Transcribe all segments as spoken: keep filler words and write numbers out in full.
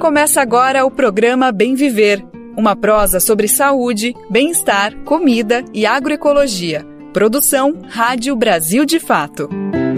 Começa agora o programa Bem Viver, uma prosa sobre saúde, bem-estar, comida e agroecologia. Produção Rádio Brasil de Fato.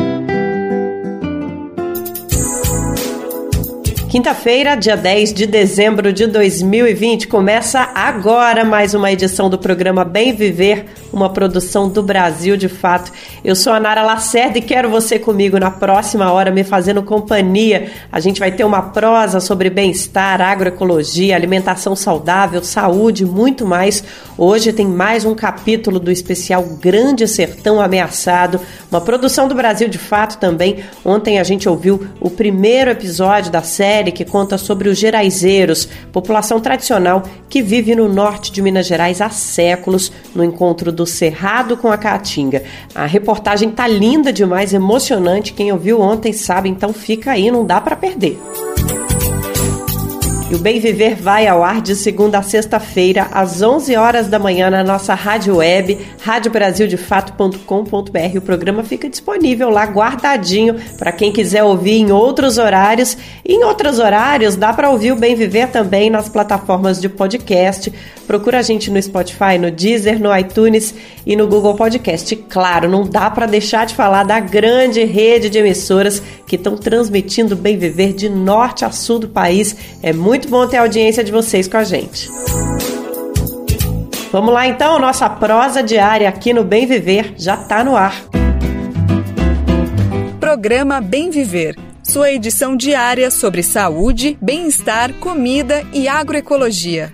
Quinta-feira, dia dez de dezembro de dois mil e vinte, começa agora mais uma edição do programa Bem Viver, uma produção do Brasil de Fato. Eu sou a Nara Lacerda e quero você comigo na próxima hora, me fazendo companhia. A gente vai ter uma prosa sobre bem-estar, agroecologia, alimentação saudável, saúde e muito mais. Hoje tem mais um capítulo do especial Grande Sertão Ameaçado, uma produção do Brasil de Fato também. Ontem a gente ouviu o primeiro episódio da série que conta sobre os geraizeiros, população tradicional que vive no norte de Minas Gerais há séculos, no encontro do Cerrado com a Caatinga. A reportagem tá linda demais, emocionante. Quem ouviu ontem sabe, então fica aí, não dá para perder. E o Bem Viver vai ao ar de segunda a sexta-feira, às onze horas da manhã, na nossa rádio web, rádio brasil de fato ponto com ponto b r. O programa fica disponível lá, guardadinho, para quem quiser ouvir em outros horários. E em outros horários, dá para ouvir o Bem Viver também nas plataformas de podcast. Procura a gente no Spotify, no Deezer, no iTunes e no Google Podcast. E, claro, não dá para deixar de falar da grande rede de emissoras que estão transmitindo o Bem Viver de norte a sul do país. É muito Muito bom ter a audiência de vocês com a gente. Vamos lá então, nossa prosa diária aqui no Bem Viver já está no ar. Programa Bem Viver, sua edição diária sobre saúde, bem-estar, comida e agroecologia.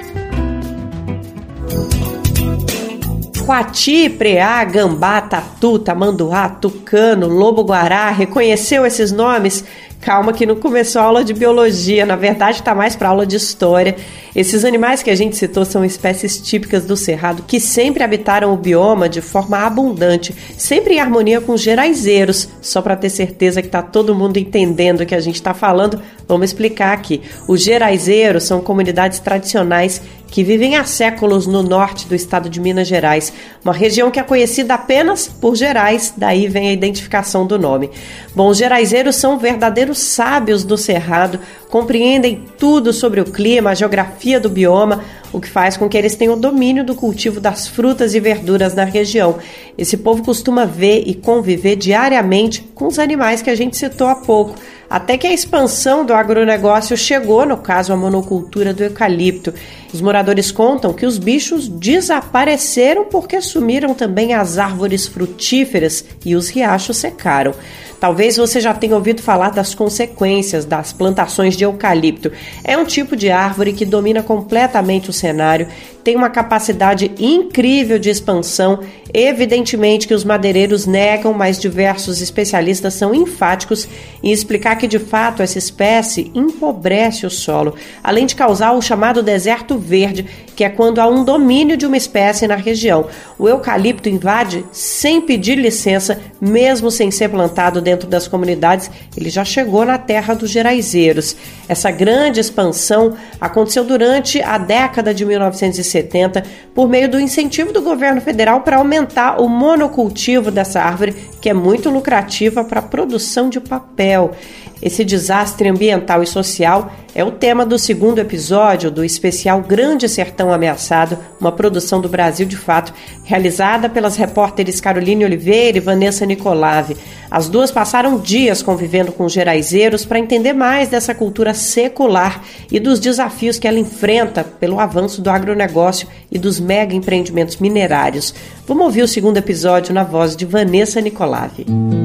Coati, preá, gambá, tatu, tamanduá, tucano, lobo-guará, reconheceu esses nomes? Calma que não começou a aula de biologia, na verdade está mais para aula de história. Esses animais que a gente citou são espécies típicas do Cerrado que sempre habitaram o bioma de forma abundante, sempre em harmonia com os geraizeiros. Só para ter certeza que está todo mundo entendendo o que a gente está falando, vamos explicar aqui. Os geraizeiros são comunidades tradicionais que vivem há séculos no norte do estado de Minas Gerais, uma região que é conhecida apenas por Gerais, daí vem a identificação do nome. Bom, os geraizeiros são verdadeiros sábios do Cerrado, compreendem tudo sobre o clima, a geografia do bioma, o que faz com que eles tenham domínio do cultivo das frutas e verduras na região. Esse povo costuma ver e conviver diariamente com os animais que a gente citou há pouco, até que a expansão do agronegócio chegou, no caso a monocultura do eucalipto. Os moradores contam que os bichos desapareceram porque sumiram também as árvores frutíferas e os riachos secaram. Talvez você já tenha ouvido falar das consequências das plantações de eucalipto. É um tipo de árvore que domina completamente o cenário, tem uma capacidade incrível de expansão. Evidentemente que os madeireiros negam, mas diversos especialistas são enfáticos em explicar que, de fato, essa espécie empobrece o solo, além de causar o chamado deserto verde, que é quando há um domínio de uma espécie na região. O eucalipto invade sem pedir licença, mesmo sem ser plantado dentro das comunidades, ele já chegou na terra dos geraizeiros. Essa grande expansão aconteceu durante a década de mil novecentos e setenta por meio do incentivo do governo federal para aumentar o monocultivo dessa árvore, que é muito lucrativa para a produção de papel. Esse desastre ambiental e social é o tema do segundo episódio do especial Grande Sertão Ameaçado, uma produção do Brasil de Fato, realizada pelas repórteres Caroline Oliveira e Vanessa Nicolave. As duas passaram dias convivendo com os geraizeiros para entender mais dessa cultura secular e dos desafios que ela enfrenta pelo avanço do agronegócio e dos mega empreendimentos minerários. Vamos ouvir o segundo episódio na voz de Vanessa Nicolave.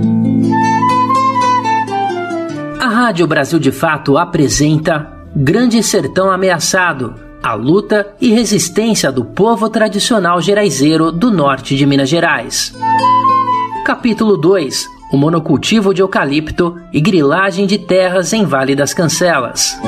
A Rádio Brasil de Fato apresenta Grande Sertão Ameaçado, a luta e resistência do povo tradicional geraizeiro do norte de Minas Gerais. Capítulo dois. O monocultivo de eucalipto e grilagem de terras em Vale das Cancelas.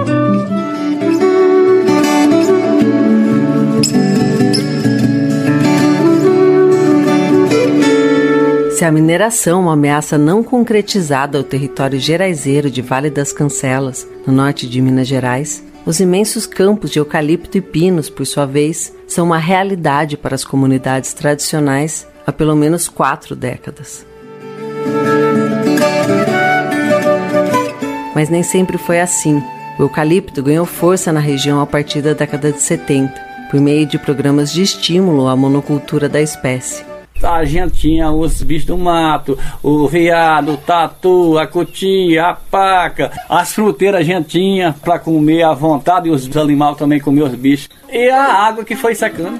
Se a mineração é uma ameaça não concretizada ao território geraizeiro de Vale das Cancelas, no norte de Minas Gerais, os imensos campos de eucalipto e pinos, por sua vez, são uma realidade para as comunidades tradicionais há pelo menos quatro décadas. Mas nem sempre foi assim. O eucalipto ganhou força na região a partir da década de setenta, por meio de programas de estímulo à monocultura da espécie. A gente tinha os bichos do mato, o veado, o tatu, a cutia, a paca, as fruteiras a gente tinha para comer à vontade e os animais também comiam os bichos. E a água que foi secando.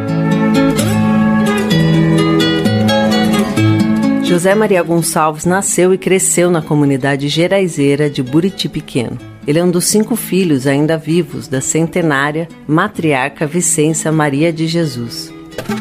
José Maria Gonçalves nasceu e cresceu na comunidade geraizeira de Buriti Pequeno. Ele é um dos cinco filhos ainda vivos da centenária matriarca Vicência Maria de Jesus.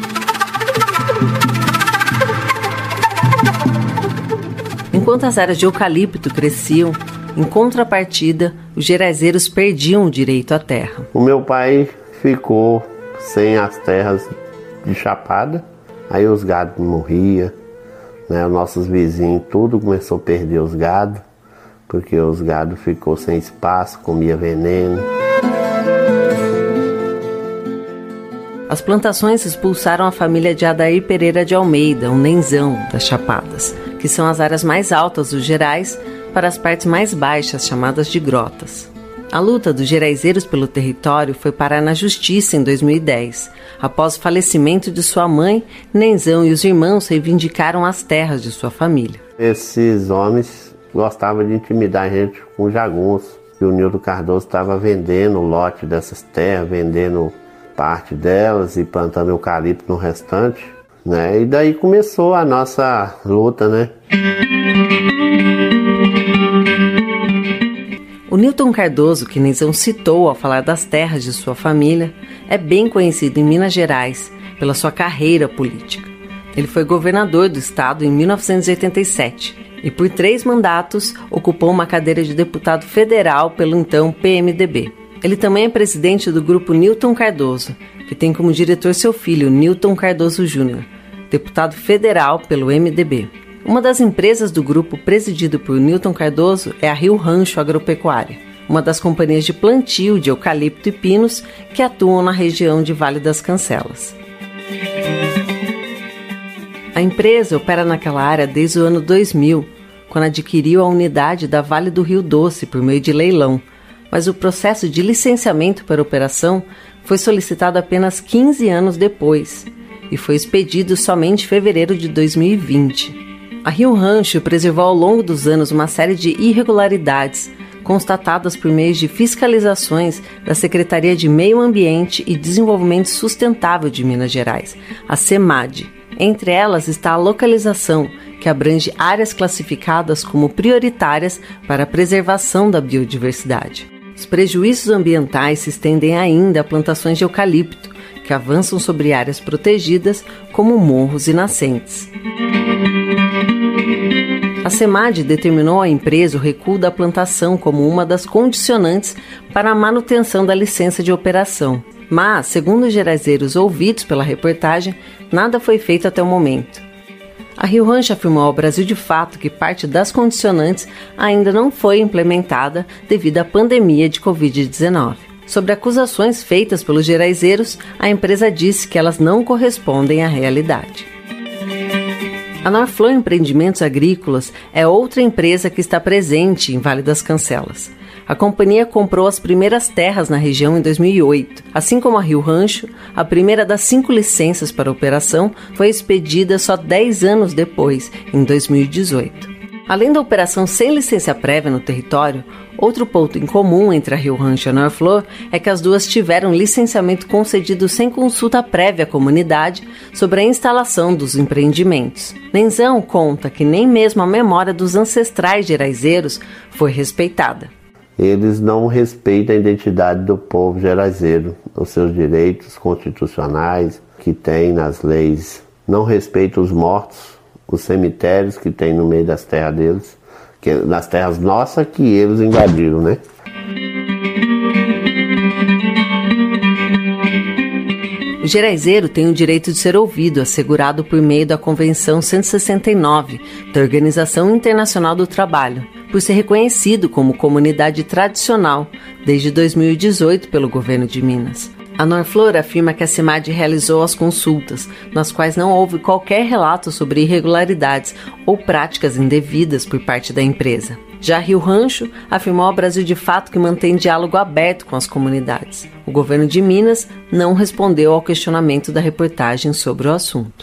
Enquanto as áreas de eucalipto cresciam, em contrapartida, os geraizeiros perdiam o direito à terra. O meu pai ficou sem as terras de chapada, aí os gados morriam, né? Os nossos vizinhos, tudo começou a perder os gados, porque os gados ficou sem espaço, comia veneno. As plantações expulsaram a família de Adair Pereira de Almeida, um Nenzão das Chapadas, que são as áreas mais altas dos Gerais, para as partes mais baixas, chamadas de grotas. A luta dos geraizeiros pelo território foi parar na justiça em dois mil e dez. Após o falecimento de sua mãe, Nenzão e os irmãos reivindicaram as terras de sua família. Esses homens gostavam de intimidar a gente com jagunço. E o Nilton Cardoso estava vendendo o lote dessas terras, vendendo parte delas e plantando eucalipto no restante, né? E daí começou a nossa luta, né? O Nilton Cardoso, que Nenzão citou ao falar das terras de sua família, é bem conhecido em Minas Gerais pela sua carreira política. Ele foi governador do estado em mil novecentos e oitenta e sete e por três mandatos ocupou uma cadeira de deputado federal pelo então P M D B. Ele também é presidente do grupo Nilton Cardoso, que tem como diretor seu filho, Nilton Cardoso Júnior, deputado federal pelo M D B. Uma das empresas do grupo presidido por Nilton Cardoso é a Rio Rancho Agropecuária, uma das companhias de plantio de eucalipto e pinos que atuam na região de Vale das Cancelas. A empresa opera naquela área desde o ano dois mil, quando adquiriu a unidade da Vale do Rio Doce por meio de leilão, mas o processo de licenciamento para a operação foi solicitado apenas quinze anos depois e foi expedido somente em fevereiro de dois mil e vinte. A Rio Rancho preservou ao longo dos anos uma série de irregularidades constatadas por meio de fiscalizações da Secretaria de Meio Ambiente e Desenvolvimento Sustentável de Minas Gerais, a SEMAD. Entre elas está a localização, que abrange áreas classificadas como prioritárias para a preservação da biodiversidade. Os prejuízos ambientais se estendem ainda a plantações de eucalipto, que avançam sobre áreas protegidas como morros e nascentes. A SEMAD determinou à empresa o recuo da plantação como uma das condicionantes para a manutenção da licença de operação. Mas, segundo os geraizeiros ouvidos pela reportagem, nada foi feito até o momento. A Rio Rancho afirmou ao Brasil de Fato que parte das condicionantes ainda não foi implementada devido à pandemia de covid dezenove. Sobre acusações feitas pelos geraizeiros, a empresa disse que elas não correspondem à realidade. A Norflor Empreendimentos Agrícolas é outra empresa que está presente em Vale das Cancelas. A companhia comprou as primeiras terras na região em dois mil e oito. Assim como a Rio Rancho, a primeira das cinco licenças para a operação foi expedida só dez anos depois, em dois mil e dezoito. Além da operação sem licença prévia no território, outro ponto em comum entre a Rio Rancho e a Norflor é que as duas tiveram licenciamento concedido sem consulta prévia à comunidade sobre a instalação dos empreendimentos. Nenzão conta que nem mesmo a memória dos ancestrais geraizeiros foi respeitada. Eles não respeitam a identidade do povo geraizeiro, os seus direitos constitucionais que tem nas leis. Não respeitam os mortos, os cemitérios que tem no meio das terras deles, que, nas terras nossas que eles invadiram, né? O geraizeiro tem o direito de ser ouvido, assegurado por meio da Convenção cento e sessenta e nove da Organização Internacional do Trabalho, por ser reconhecido como comunidade tradicional desde dois mil e dezoito pelo governo de Minas. A Norflor afirma que a CIMAD realizou as consultas, nas quais não houve qualquer relato sobre irregularidades ou práticas indevidas por parte da empresa. Já Rio Rancho afirmou ao Brasil de Fato que mantém diálogo aberto com as comunidades. O governo de Minas não respondeu ao questionamento da reportagem sobre o assunto.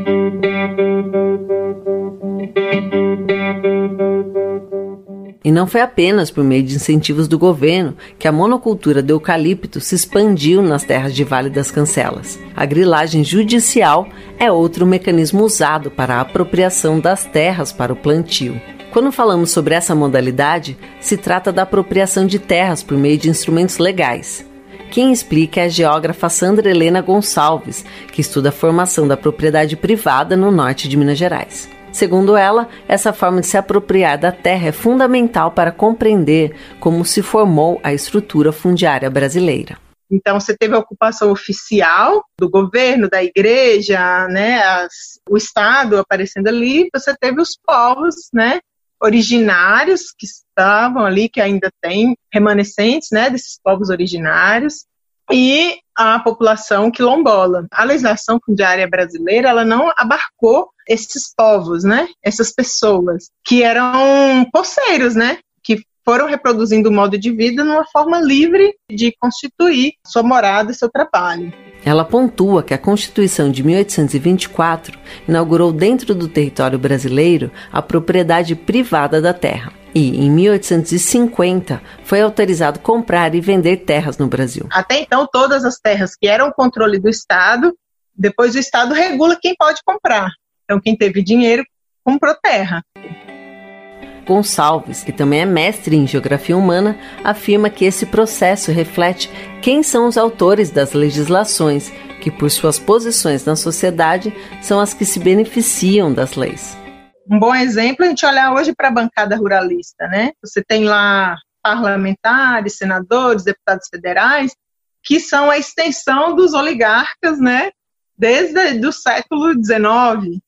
E não foi apenas por meio de incentivos do governo que a monocultura do eucalipto se expandiu nas terras de Vale das Cancelas. A grilagem judicial é outro mecanismo usado para a apropriação das terras para o plantio. Quando falamos sobre essa modalidade, se trata da apropriação de terras por meio de instrumentos legais. Quem explica é a geógrafa Sandra Helena Gonçalves, que estuda a formação da propriedade privada no norte de Minas Gerais. Segundo ela, essa forma de se apropriar da terra é fundamental para compreender como se formou a estrutura fundiária brasileira. Então, você teve a ocupação oficial do governo, da igreja, né, as, o Estado aparecendo ali, você teve os povos, né, originários que estavam ali, que ainda tem remanescentes, né, desses povos originários, e a população quilombola. A legislação fundiária brasileira, ela não abarcou esses povos, né, essas pessoas que eram poceiros, né, que foram reproduzindo o modo de vida numa forma livre de constituir sua morada e seu trabalho. Ela pontua que a Constituição de mil oitocentos e vinte e quatro inaugurou dentro do território brasileiro a propriedade privada da terra. E, em mil oitocentos e cinquenta, foi autorizado comprar e vender terras no Brasil. Até então, todas as terras que eram controle do Estado, depois o Estado regula quem pode comprar. Então, quem teve dinheiro, comprou terra. Gonçalves, que também é mestre em geografia humana, afirma que esse processo reflete quem são os autores das legislações, que por suas posições na sociedade são as que se beneficiam das leis. Um bom exemplo é a gente olhar hoje para a bancada ruralista, né? Você tem lá parlamentares, senadores, deputados federais, que são a extensão dos oligarcas, né? Desde o século dezenove.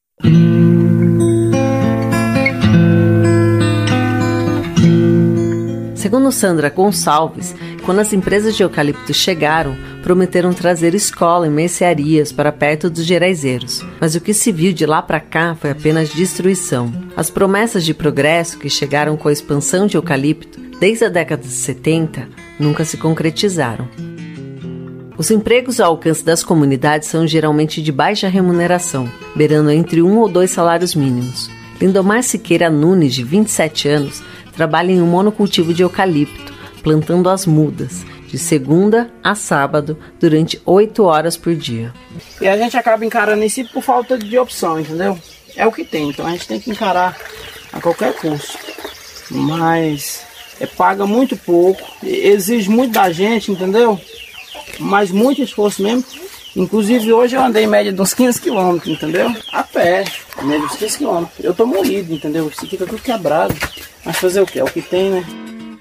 Segundo Sandra Gonçalves, quando as empresas de eucalipto chegaram, prometeram trazer escola e mercearias para perto dos geraizeiros. Mas o que se viu de lá para cá foi apenas destruição. As promessas de progresso que chegaram com a expansão de eucalipto desde a década de setenta nunca se concretizaram. Os empregos ao alcance das comunidades são geralmente de baixa remuneração, beirando entre um ou dois salários mínimos. Lindomar Siqueira Nunes, de vinte e sete anos, trabalha em um monocultivo de eucalipto, plantando as mudas, de segunda a sábado, durante oito horas por dia. E a gente acaba encarando isso por falta de opção, entendeu? É o que tem, então a gente tem que encarar a qualquer custo. Mas é, paga muito pouco, exige muito da gente, entendeu? Mas muito esforço mesmo. Inclusive hoje eu andei em média de uns quinze quilômetros, entendeu? A pé, em média de uns quinze quilômetros. Eu tô moído, entendeu? Isso fica tudo quebrado. Mas fazer o quê? É o que tem, né?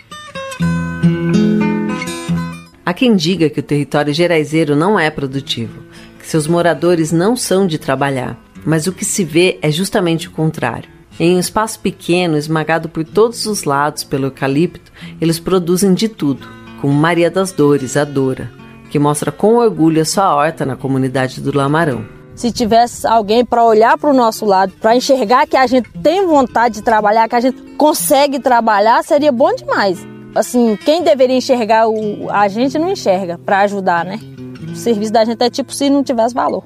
Há quem diga que o território geraizeiro não é produtivo, que seus moradores não são de trabalhar, mas o que se vê é justamente o contrário. Em um espaço pequeno, esmagado por todos os lados pelo eucalipto, eles produzem de tudo, como Maria das Dores, a Dora, que mostra com orgulho a sua horta na comunidade do Lamarão. Se tivesse alguém para olhar para o nosso lado, para enxergar que a gente tem vontade de trabalhar, que a gente consegue trabalhar, seria bom demais. Assim, quem deveria enxergar o, a gente não enxerga para ajudar, né? O serviço da gente é tipo se não tivesse valor.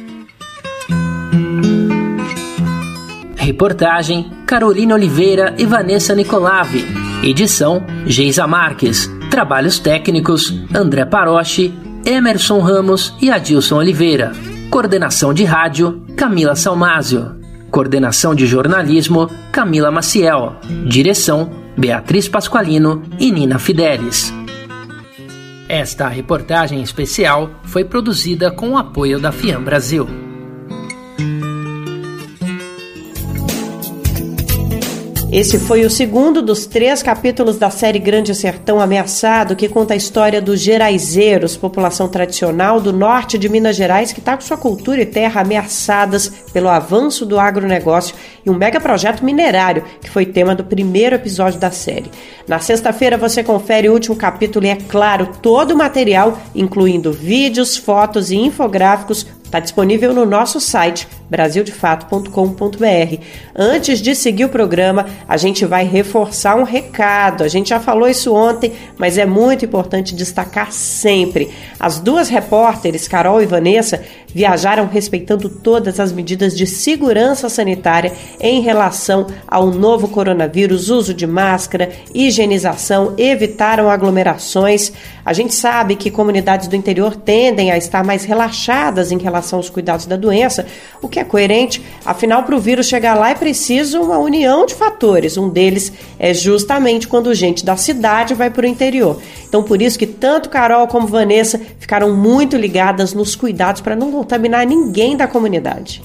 Reportagem Carolina Oliveira e Vanessa Nicolave. Edição Geisa Marques. Trabalhos técnicos André Paroche, Emerson Ramos e Adilson Oliveira. Coordenação de rádio Camila Salmásio. Coordenação de jornalismo Camila Maciel. Direção Beatriz Pasqualino e Nina Fidelis. Esta reportagem especial foi produzida com o apoio da FIAM Brasil. Esse foi o segundo dos três capítulos da série Grande Sertão Ameaçado, que conta a história dos geraizeiros, população tradicional do norte de Minas Gerais que está com sua cultura e terra ameaçadas pelo avanço do agronegócio e um megaprojeto minerário, que foi tema do primeiro episódio da série. Na sexta-feira você confere o último capítulo e, é claro, todo o material, incluindo vídeos, fotos e infográficos, está disponível no nosso site, brasil de fato ponto com ponto b r. Antes de seguir o programa, a gente vai reforçar um recado. A gente já falou isso ontem, mas é muito importante destacar sempre. As duas repórteres, Carol e Vanessa, viajaram respeitando todas as medidas de segurança sanitária em relação ao novo coronavírus, uso de máscara, higienização, evitaram aglomerações. A gente sabe que comunidades do interior tendem a estar mais relaxadas em relação aos cuidados da doença, o que é coerente, afinal, para o vírus chegar lá é preciso uma união de fatores. Um deles é justamente quando gente da cidade vai para o interior. Então, por isso que tanto Carol como Vanessa ficaram muito ligadas nos cuidados para não contaminar ninguém da comunidade.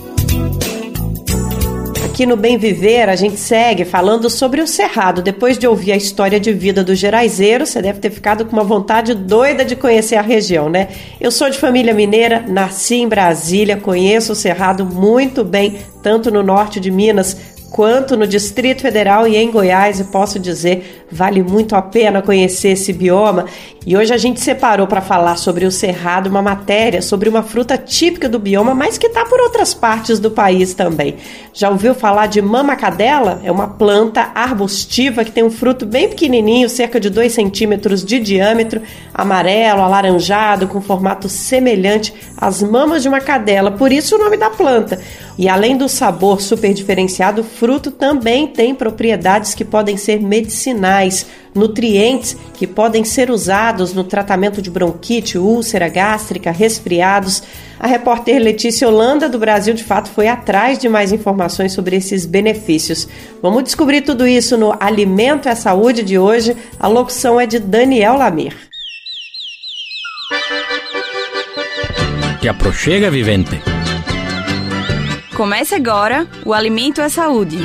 Aqui no Bem Viver, a gente segue falando sobre o Cerrado. Depois de ouvir a história de vida do geraizeiro, você deve ter ficado com uma vontade doida de conhecer a região, né? Eu sou de família mineira, nasci em Brasília, conheço o Cerrado muito bem, tanto no norte de Minas quanto no Distrito Federal e em Goiás, e posso dizer, vale muito a pena conhecer esse bioma. E hoje a gente separou para falar sobre o Cerrado uma matéria sobre uma fruta típica do bioma, mas que está por outras partes do país também. Já ouviu falar de mamacadela? É uma planta arbustiva que tem um fruto bem pequenininho, cerca de dois centímetros de diâmetro, amarelo, alaranjado, com formato semelhante às mamas de uma cadela, por isso o nome da planta. E além do sabor super diferenciado, o fruto também tem propriedades que podem ser medicinais, nutrientes que podem ser usados no tratamento de bronquite, úlcera gástrica, resfriados. A repórter Letícia Holanda, do Brasil de Fato, foi atrás de mais informações sobre esses benefícios. Vamos descobrir tudo isso no Alimento é Saúde de hoje. A locução é de Daniel Lamir. Te aproxega, vivente. Comece agora o Alimento é Saúde.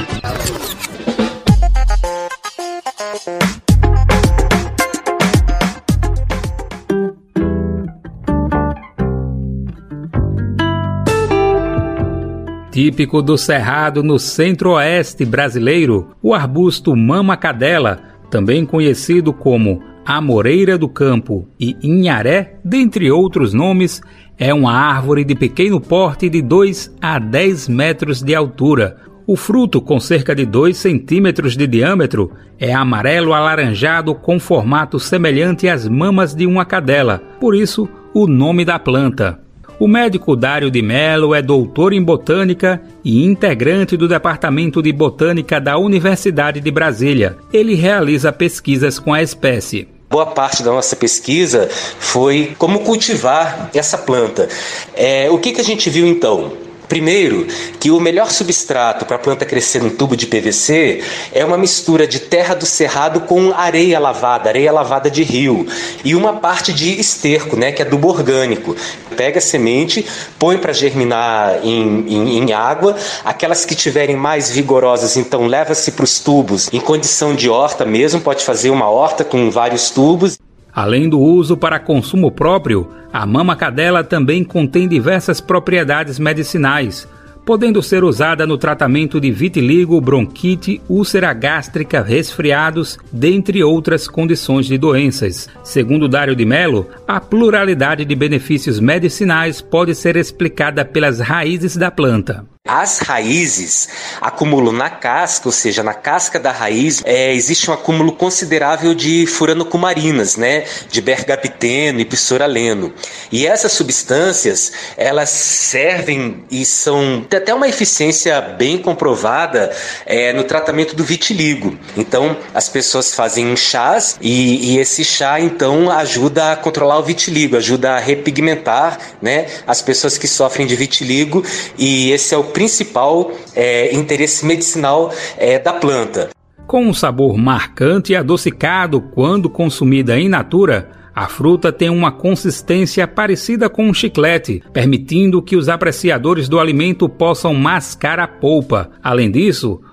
Típico do Cerrado no centro-oeste brasileiro, o arbusto mamacadela, também conhecido como amoreira do campo e inharé, dentre outros nomes, é uma árvore de pequeno porte de dois a dez metros de altura. O fruto, com cerca de dois centímetros de diâmetro, é amarelo alaranjado com formato semelhante às mamas de uma cadela, por isso o nome da planta. O médico Dário de Mello é doutor em botânica e integrante do Departamento de Botânica da Universidade de Brasília. Ele realiza pesquisas com a espécie. Boa parte da nossa pesquisa foi como cultivar essa planta. É, o que, que a gente viu então? Primeiro, que o melhor substrato para a planta crescer num tubo de P V C é uma mistura de terra do cerrado com areia lavada, areia lavada de rio, e uma parte de esterco, né, que é adubo orgânico. Pega a semente, põe para germinar em, em, em água, aquelas que tiverem mais vigorosas, então leva-se para os tubos em condição de horta mesmo, pode fazer uma horta com vários tubos. Além do uso para consumo próprio, a mamacadela também contém diversas propriedades medicinais, podendo ser usada no tratamento de vitiligo, bronquite, úlcera gástrica, resfriados, dentre outras condições de doenças. Segundo Dário de Mello, a pluralidade de benefícios medicinais pode ser explicada pelas raízes da planta. As raízes acumulam na casca, ou seja, na casca da raiz, é, existe um acúmulo considerável de furanocumarinas, né, de bergapiteno e psoraleno. E essas substâncias, elas servem e são tem até uma eficiência bem comprovada é, no tratamento do vitiligo. Então, as pessoas fazem chás e, e esse chá, então, ajuda a controlar o vitiligo, ajuda a repigmentar, né, as pessoas que sofrem de vitiligo, e esse é o principal é, interesse medicinal é, da planta. Com um sabor marcante e adocicado quando consumida in natura, a fruta tem uma consistência parecida com um chiclete, permitindo que os apreciadores do alimento possam mascar a polpa. Além disso,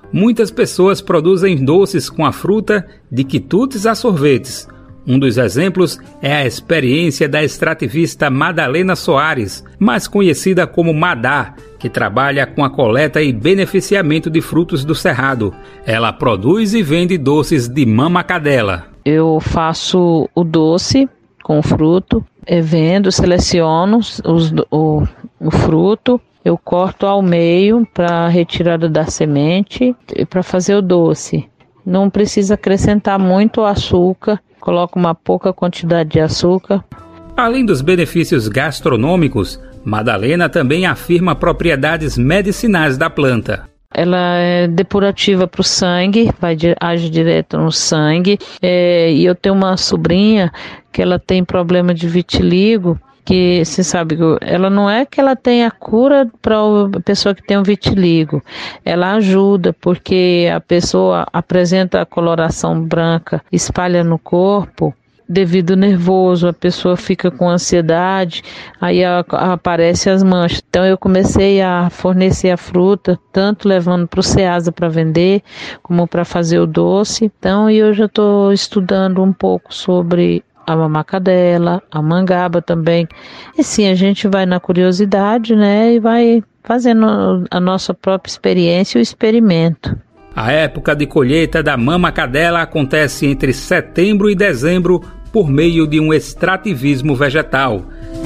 Muitas pessoas produzem doces com a fruta, de quitutes a sorvetes. Um dos exemplos é a experiência da extrativista Madalena Soares, mais conhecida como Madá, que trabalha com a coleta e beneficiamento de frutos do Cerrado. Ela produz e vende doces de mamacadela. Eu faço o doce com fruto, vendo, seleciono os, o, o fruto, eu corto ao meio para retirada da semente e para fazer o doce. Não precisa acrescentar muito açúcar, coloco uma pouca quantidade de açúcar. Além dos benefícios gastronômicos, Madalena também afirma propriedades medicinais da planta. Ela é depurativa para o sangue, vai, age direto no sangue. É, e eu tenho uma sobrinha que ela tem problema de vitiligo, que você sabe, ela não é que ela tem a cura para a pessoa que tem um vitiligo, ela ajuda, porque a pessoa apresenta a coloração branca, espalha no corpo, devido ao nervoso, a pessoa fica com ansiedade, aí a, a, aparecem as manchas. Então eu comecei a fornecer a fruta, tanto levando para o Ceasa para vender, como para fazer o doce. Então eu já estou estudando um pouco sobre a mamacadela, a mangaba também. E sim, a gente vai na curiosidade, né, e vai fazendo a nossa própria experiência e o experimento. A época de colheita da mamacadela acontece entre setembro e dezembro por meio de um extrativismo vegetal.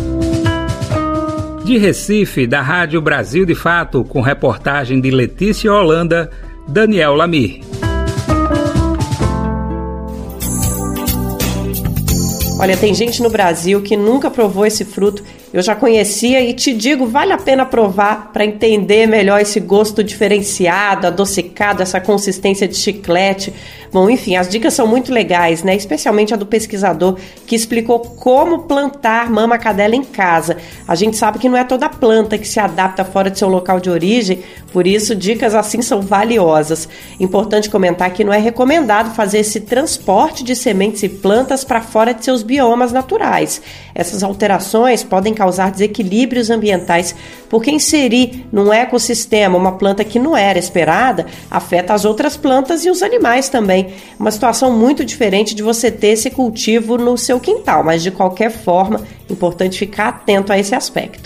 De Recife, da Rádio Brasil de Fato, com reportagem de Letícia Holanda, Daniel Lamir. Olha, tem gente no Brasil que nunca provou esse fruto. Eu já conhecia e te digo, vale a pena provar para entender melhor esse gosto diferenciado, adocicado, essa consistência de chiclete. Bom, enfim, as dicas são muito legais, né? Especialmente a do pesquisador que explicou como plantar mamacadela em casa. A gente sabe que não é toda planta que se adapta fora de seu local de origem, por isso dicas assim são valiosas. Importante comentar que não é recomendado fazer esse transporte de sementes e plantas para fora de seus biomas naturais. Essas alterações podem causar desequilíbrios ambientais, porque inserir num ecossistema uma planta que não era esperada afeta as outras plantas e os animais também. Uma situação muito diferente de você ter esse cultivo no seu quintal, mas de qualquer forma, é importante ficar atento a esse aspecto.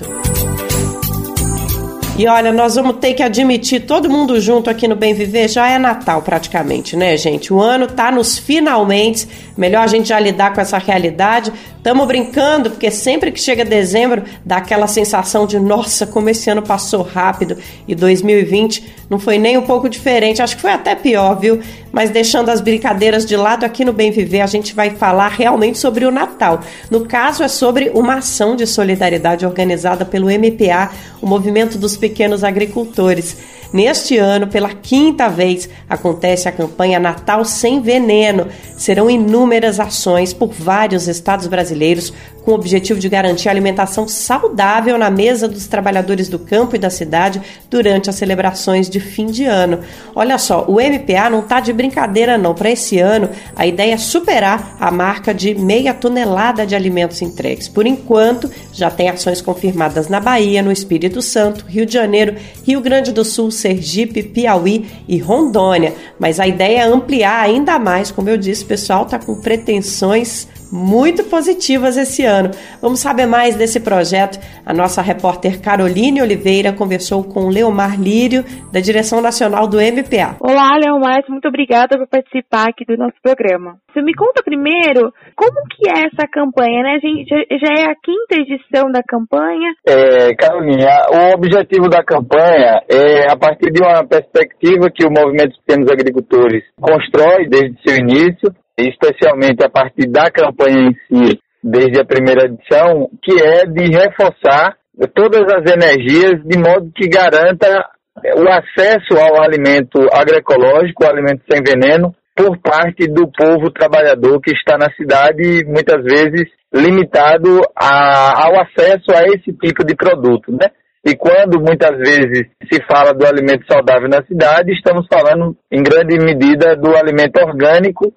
E olha, nós vamos ter que admitir, todo mundo junto aqui no Bem Viver, já é Natal praticamente, né, gente? O ano tá nos finalmente, melhor a gente já lidar com essa realidade. Estamos brincando, porque sempre que chega dezembro, dá aquela sensação de, nossa, como esse ano passou rápido, e dois mil e vinte não foi nem um pouco diferente, acho que foi até pior, viu? Mas deixando as brincadeiras de lado, aqui no Bem Viver a gente vai falar realmente sobre o Natal. No caso, é sobre uma ação de solidariedade organizada pelo M P A, o Movimento dos Pequenos Agricultores. Neste ano, pela quinta vez, acontece a campanha Natal Sem Veneno. Serão inúmeras ações por vários estados brasileiros com o objetivo de garantir a alimentação saudável na mesa dos trabalhadores do campo e da cidade durante as celebrações de fim de ano. Olha só, o M P A não está de brincadeira não. Para esse ano, a ideia é superar a marca de meia tonelada de alimentos entregues. Por enquanto, já tem ações confirmadas na Bahia, no Espírito Santo, Rio de Janeiro, Rio Grande do Sul, Sergipe, Piauí e Rondônia. Mas a ideia é ampliar ainda mais. Como eu disse, o pessoal está com pretensões muito positivas esse ano. Vamos saber mais desse projeto. A nossa repórter Caroline Oliveira conversou com Leomar Lírio, da direção nacional do M P A. Olá, Leomar, muito obrigada por participar aqui do nosso programa. Você me conta primeiro como que é essa campanha, né? A gente já é a quinta edição da campanha. É, Carolina, o objetivo da campanha é, a partir de uma perspectiva que o Movimento dos Pequenos Agricultores constrói desde seu início, especialmente a partir da campanha em si, desde a primeira edição, que é de reforçar todas as energias de modo que garanta o acesso ao alimento agroecológico, o alimento sem veneno, por parte do povo trabalhador que está na cidade, muitas vezes limitado a, ao acesso a esse tipo de produto, né? E quando muitas vezes se fala do alimento saudável na cidade, estamos falando em grande medida do alimento orgânico,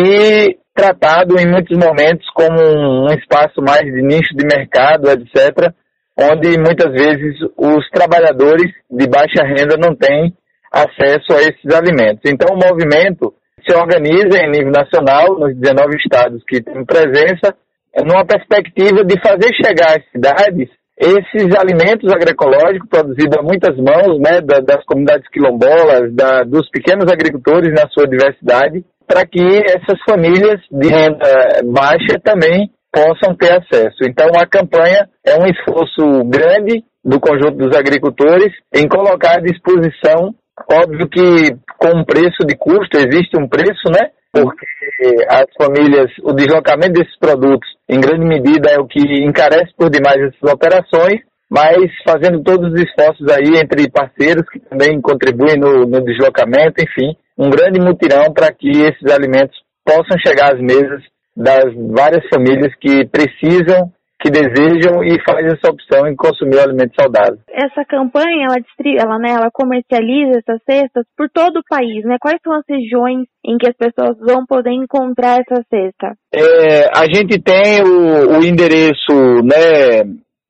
que tratado em muitos momentos como um espaço mais de nicho de mercado, etcétera, onde muitas vezes os trabalhadores de baixa renda não têm acesso a esses alimentos. Então o movimento se organiza em nível nacional, nos dezenove estados que tem presença, numa perspectiva de fazer chegar às cidades esses alimentos agroecológicos produzidos a muitas mãos, né, das comunidades quilombolas, da, dos pequenos agricultores na sua diversidade, para que essas famílias de renda baixa também possam ter acesso. Então a campanha é um esforço grande do conjunto dos agricultores em colocar à disposição, óbvio que com um preço de custo, existe um preço, né? Porque as famílias, o deslocamento desses produtos, em grande medida, é o que encarece por demais essas operações, mas fazendo todos os esforços aí entre parceiros que também contribuem no, no deslocamento, enfim, um grande mutirão para que esses alimentos possam chegar às mesas das várias famílias que precisam, que desejam e fazem essa opção em consumir o alimento saudável. Essa campanha, ela, distribui, ela, né, ela comercializa essas cestas por todo o país, né? Quais são as regiões em que as pessoas vão poder encontrar essa cesta? É, a gente tem o, o endereço, né,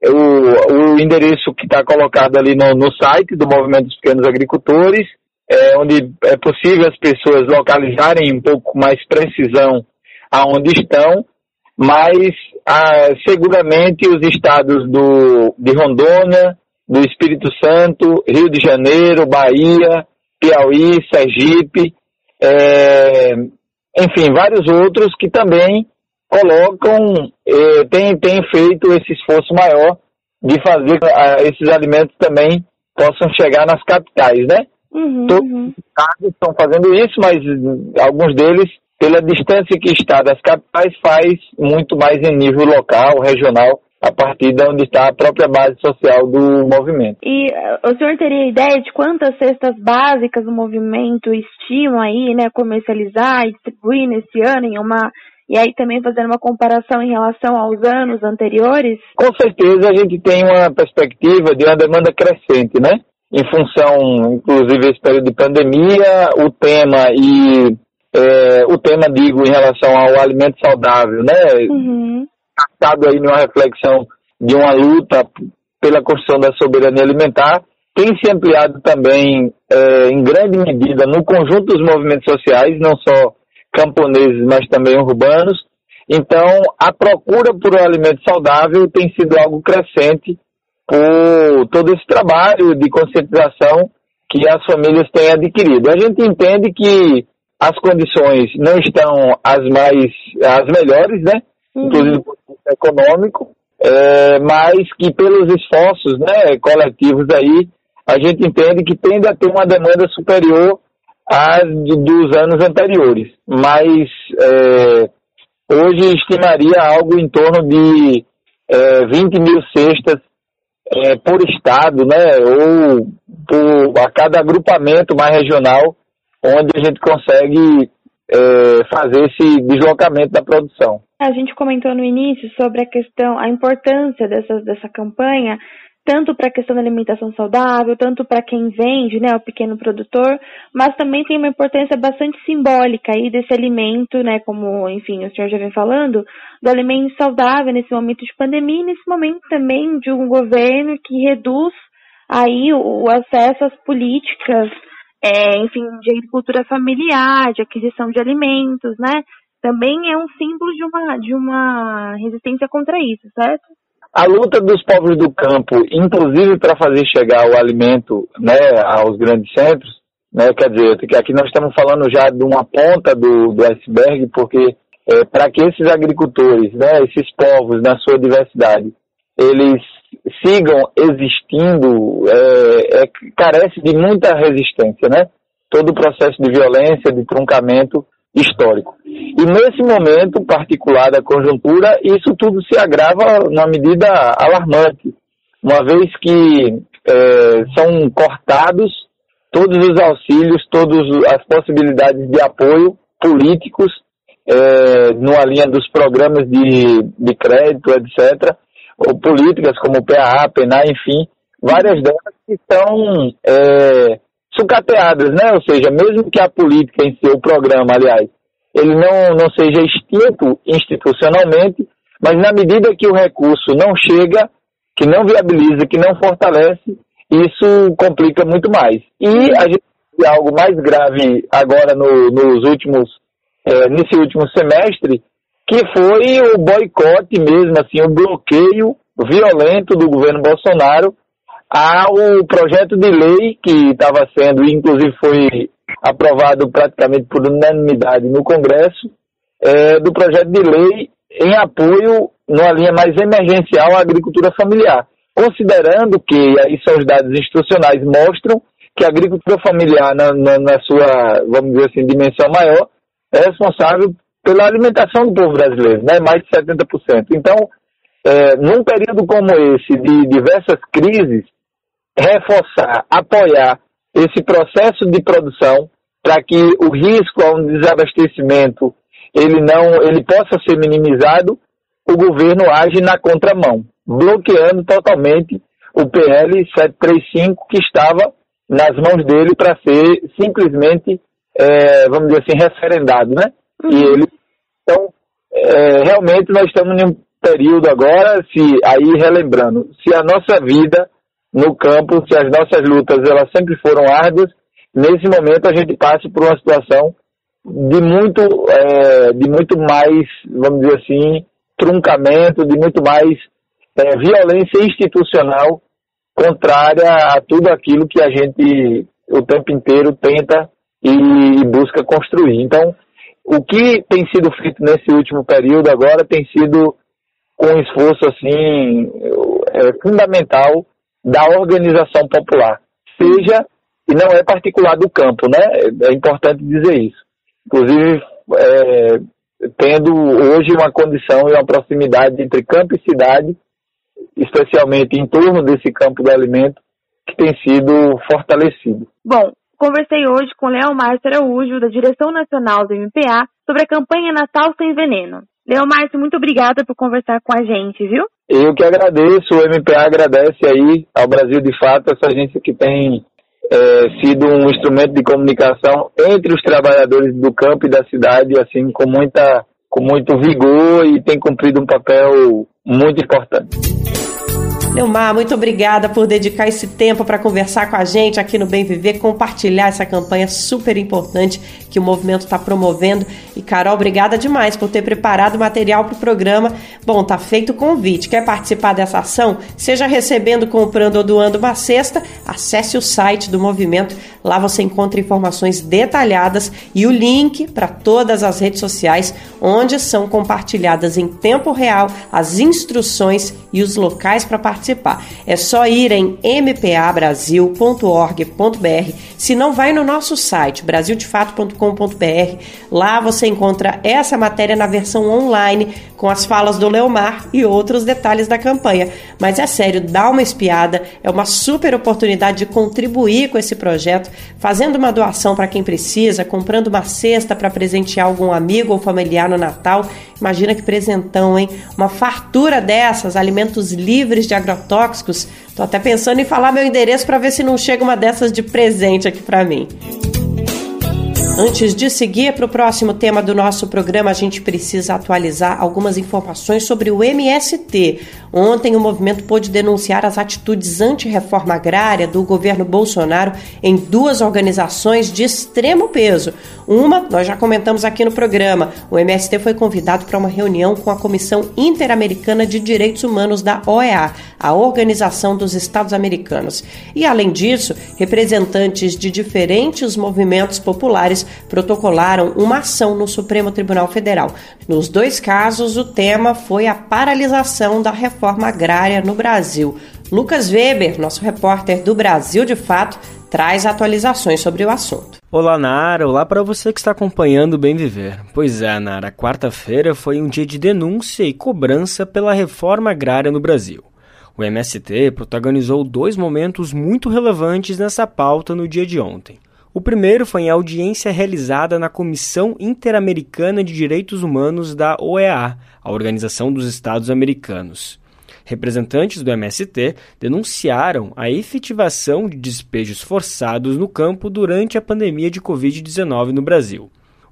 o, o endereço que está colocado ali no, no site do Movimento dos Pequenos Agricultores, é, onde é possível as pessoas localizarem um pouco mais precisão aonde estão, mas ah, seguramente os estados do, de Rondônia, do Espírito Santo, Rio de Janeiro, Bahia, Piauí, Sergipe, é, enfim, vários outros que também colocam, é, têm tem feito esse esforço maior de fazer ah, esses alimentos também possam chegar nas capitais, né? Uhum, Todos uhum. os estados estão fazendo isso, mas alguns deles, pela distância que está das capitais, faz muito mais em nível local, regional, a partir de onde está a própria base social do movimento. E uh, o senhor teria ideia de quantas cestas básicas o movimento estima aí, né, comercializar e distribuir nesse ano em uma... E aí também fazendo uma comparação em relação aos anos anteriores? Com certeza a gente tem uma perspectiva de uma demanda crescente, né? Em função, inclusive, desse período de pandemia, o tema e... É, o tema, digo, em relação ao alimento saudável, né? Uhum. Passado aí numa reflexão de uma luta pela construção da soberania alimentar, tem se ampliado também, é, em grande medida, no conjunto dos movimentos sociais, não só camponeses, mas também urbanos. Então, a procura por um alimento saudável tem sido algo crescente por todo esse trabalho de conscientização que as famílias têm adquirido. A gente entende que as condições não estão as mais, as melhores, né? Uhum. Inclusive do ponto de vista econômico, é, mas que pelos esforços, né, coletivos aí, a gente entende que tende a ter uma demanda superior às dos anos anteriores. Mas é, hoje estimaria algo em torno de é, vinte mil cestas é, por estado, né? Ou por, a cada agrupamento mais regional, onde a gente consegue é, fazer esse deslocamento da produção. A gente comentou no início sobre a questão, a importância dessa, dessa campanha, tanto para a questão da alimentação saudável, tanto para quem vende, né, o pequeno produtor, mas também tem uma importância bastante simbólica aí desse alimento, né, como, enfim, o senhor já vem falando, do alimento saudável nesse momento de pandemia e nesse momento também de um governo que reduz aí o, o acesso às políticas, É, enfim, de agricultura familiar, de aquisição de alimentos, né? Também é um símbolo de uma, de uma resistência contra isso, certo? A luta dos povos do campo, inclusive para fazer chegar o alimento, né, aos grandes centros, né, quer dizer, aqui nós estamos falando já de uma ponta do, do iceberg, porque é, para que esses agricultores, né, esses povos na sua diversidade, eles sigam existindo, é, é, carece de muita resistência, né? Todo o processo de violência, de truncamento histórico. E nesse momento particular da conjuntura, isso tudo se agrava numa medida alarmante, uma vez que é, são cortados todos os auxílios, todas as possibilidades de apoio políticos, é, numa linha dos programas de, de crédito, etcétera, ou políticas como o P A A, PENAR, enfim, várias delas que estão é, sucateadas, né? Ou seja, mesmo que a política em si, o programa, aliás, ele não, não seja extinto institucionalmente, mas na medida que o recurso não chega, que não viabiliza, que não fortalece, isso complica muito mais. E a gente algo mais grave agora no, nos últimos, é, nesse último semestre, que foi o boicote mesmo, assim, o bloqueio violento do governo Bolsonaro ao projeto de lei que estava sendo, inclusive foi aprovado praticamente por unanimidade no Congresso, é, do projeto de lei em apoio, numa linha mais emergencial, à agricultura familiar. Considerando que, aí são os dados institucionais, mostram que a agricultura familiar, na, na, na sua, vamos dizer assim, dimensão maior, é responsável pela alimentação do povo brasileiro, né? Mais de setenta por cento. Então, é, num período como esse, de diversas crises, reforçar, apoiar esse processo de produção para que o risco a um desabastecimento ele, não, ele possa ser minimizado, o governo age na contramão, bloqueando totalmente o P L setecentos e trinta e cinco que estava nas mãos dele para ser simplesmente, é, vamos dizer assim, referendado, né? Uhum. E ele, então, é, realmente nós estamos em um período agora, se, aí relembrando, se a nossa vida no campo, se as nossas lutas elas sempre foram árduas, nesse momento a gente passa por uma situação de muito, é, de muito mais, vamos dizer assim, truncamento, de muito mais é, violência institucional contrária a tudo aquilo que a gente o tempo inteiro tenta e busca construir. Então, o que tem sido feito nesse último período agora tem sido com um esforço assim, é, fundamental da organização popular, seja, e não é particular do campo, né? É importante dizer isso. Inclusive, é, tendo hoje uma condição e uma proximidade entre campo e cidade, especialmente em torno desse campo do alimento, que tem sido fortalecido. Bom, conversei hoje com Leomárcio Araújo, da Direção Nacional do M P A, sobre a campanha Natal Sem Veneno. Leomárcio, muito obrigada por conversar com a gente, viu? Eu que agradeço, o M P A agradece aí ao Brasil de Fato, essa agência que tem é, sido um instrumento de comunicação entre os trabalhadores do campo e da cidade, assim, com, muita, com muito vigor e tem cumprido um papel muito importante. Leomar, muito obrigada por dedicar esse tempo para conversar com a gente aqui no Bem Viver, compartilhar essa campanha super importante que o movimento está promovendo. E, Carol, obrigada demais por ter preparado material para o programa. Bom, tá feito o convite. Quer participar dessa ação? Seja recebendo, comprando ou doando uma cesta, acesse o site do movimento. Lá você encontra informações detalhadas e o link para todas as redes sociais, onde são compartilhadas em tempo real as instruções e os locais para participar. É só ir em m p a brasil ponto org ponto b r. Se não, vai no nosso site, brasil de fato ponto com ponto b r. Lá você encontra essa matéria na versão online, com as falas do Leomar e outros detalhes da campanha. Mas é sério, dá uma espiada, é uma super oportunidade de contribuir com esse projeto, fazendo uma doação para quem precisa, comprando uma cesta para presentear algum amigo ou familiar no Natal. Imagina que presentão, hein? Uma fartura dessas, alimentos livres de agrotóxicos. Tô até pensando em falar meu endereço para ver se não chega uma dessas de presente aqui para mim. Antes de seguir para o próximo tema do nosso programa, a gente precisa atualizar algumas informações sobre o M S T. Ontem, o movimento pôde denunciar as atitudes anti-reforma agrária do governo Bolsonaro em duas organizações de extremo peso. Uma, nós já comentamos aqui no programa, o M S T foi convidado para uma reunião com a Comissão Interamericana de Direitos Humanos da O E A, a Organização dos Estados Americanos. E, além disso, representantes de diferentes movimentos populares protocolaram uma ação no Supremo Tribunal Federal. Nos dois casos, o tema foi a paralisação da reforma agrária no Brasil. Lucas Weber, nosso repórter do Brasil de Fato, traz atualizações sobre o assunto. Olá, Nara. Olá para você que está acompanhando o Bem Viver. Pois é, Nara, quarta-feira foi um dia de denúncia e cobrança pela reforma agrária no Brasil. O M S T protagonizou dois momentos muito relevantes nessa pauta no dia de ontem. O primeiro foi em audiência realizada na Comissão Interamericana de Direitos Humanos da O E A, a Organização dos Estados Americanos. Representantes do M S T denunciaram a efetivação de despejos forçados no campo durante a pandemia de covid dezenove no Brasil.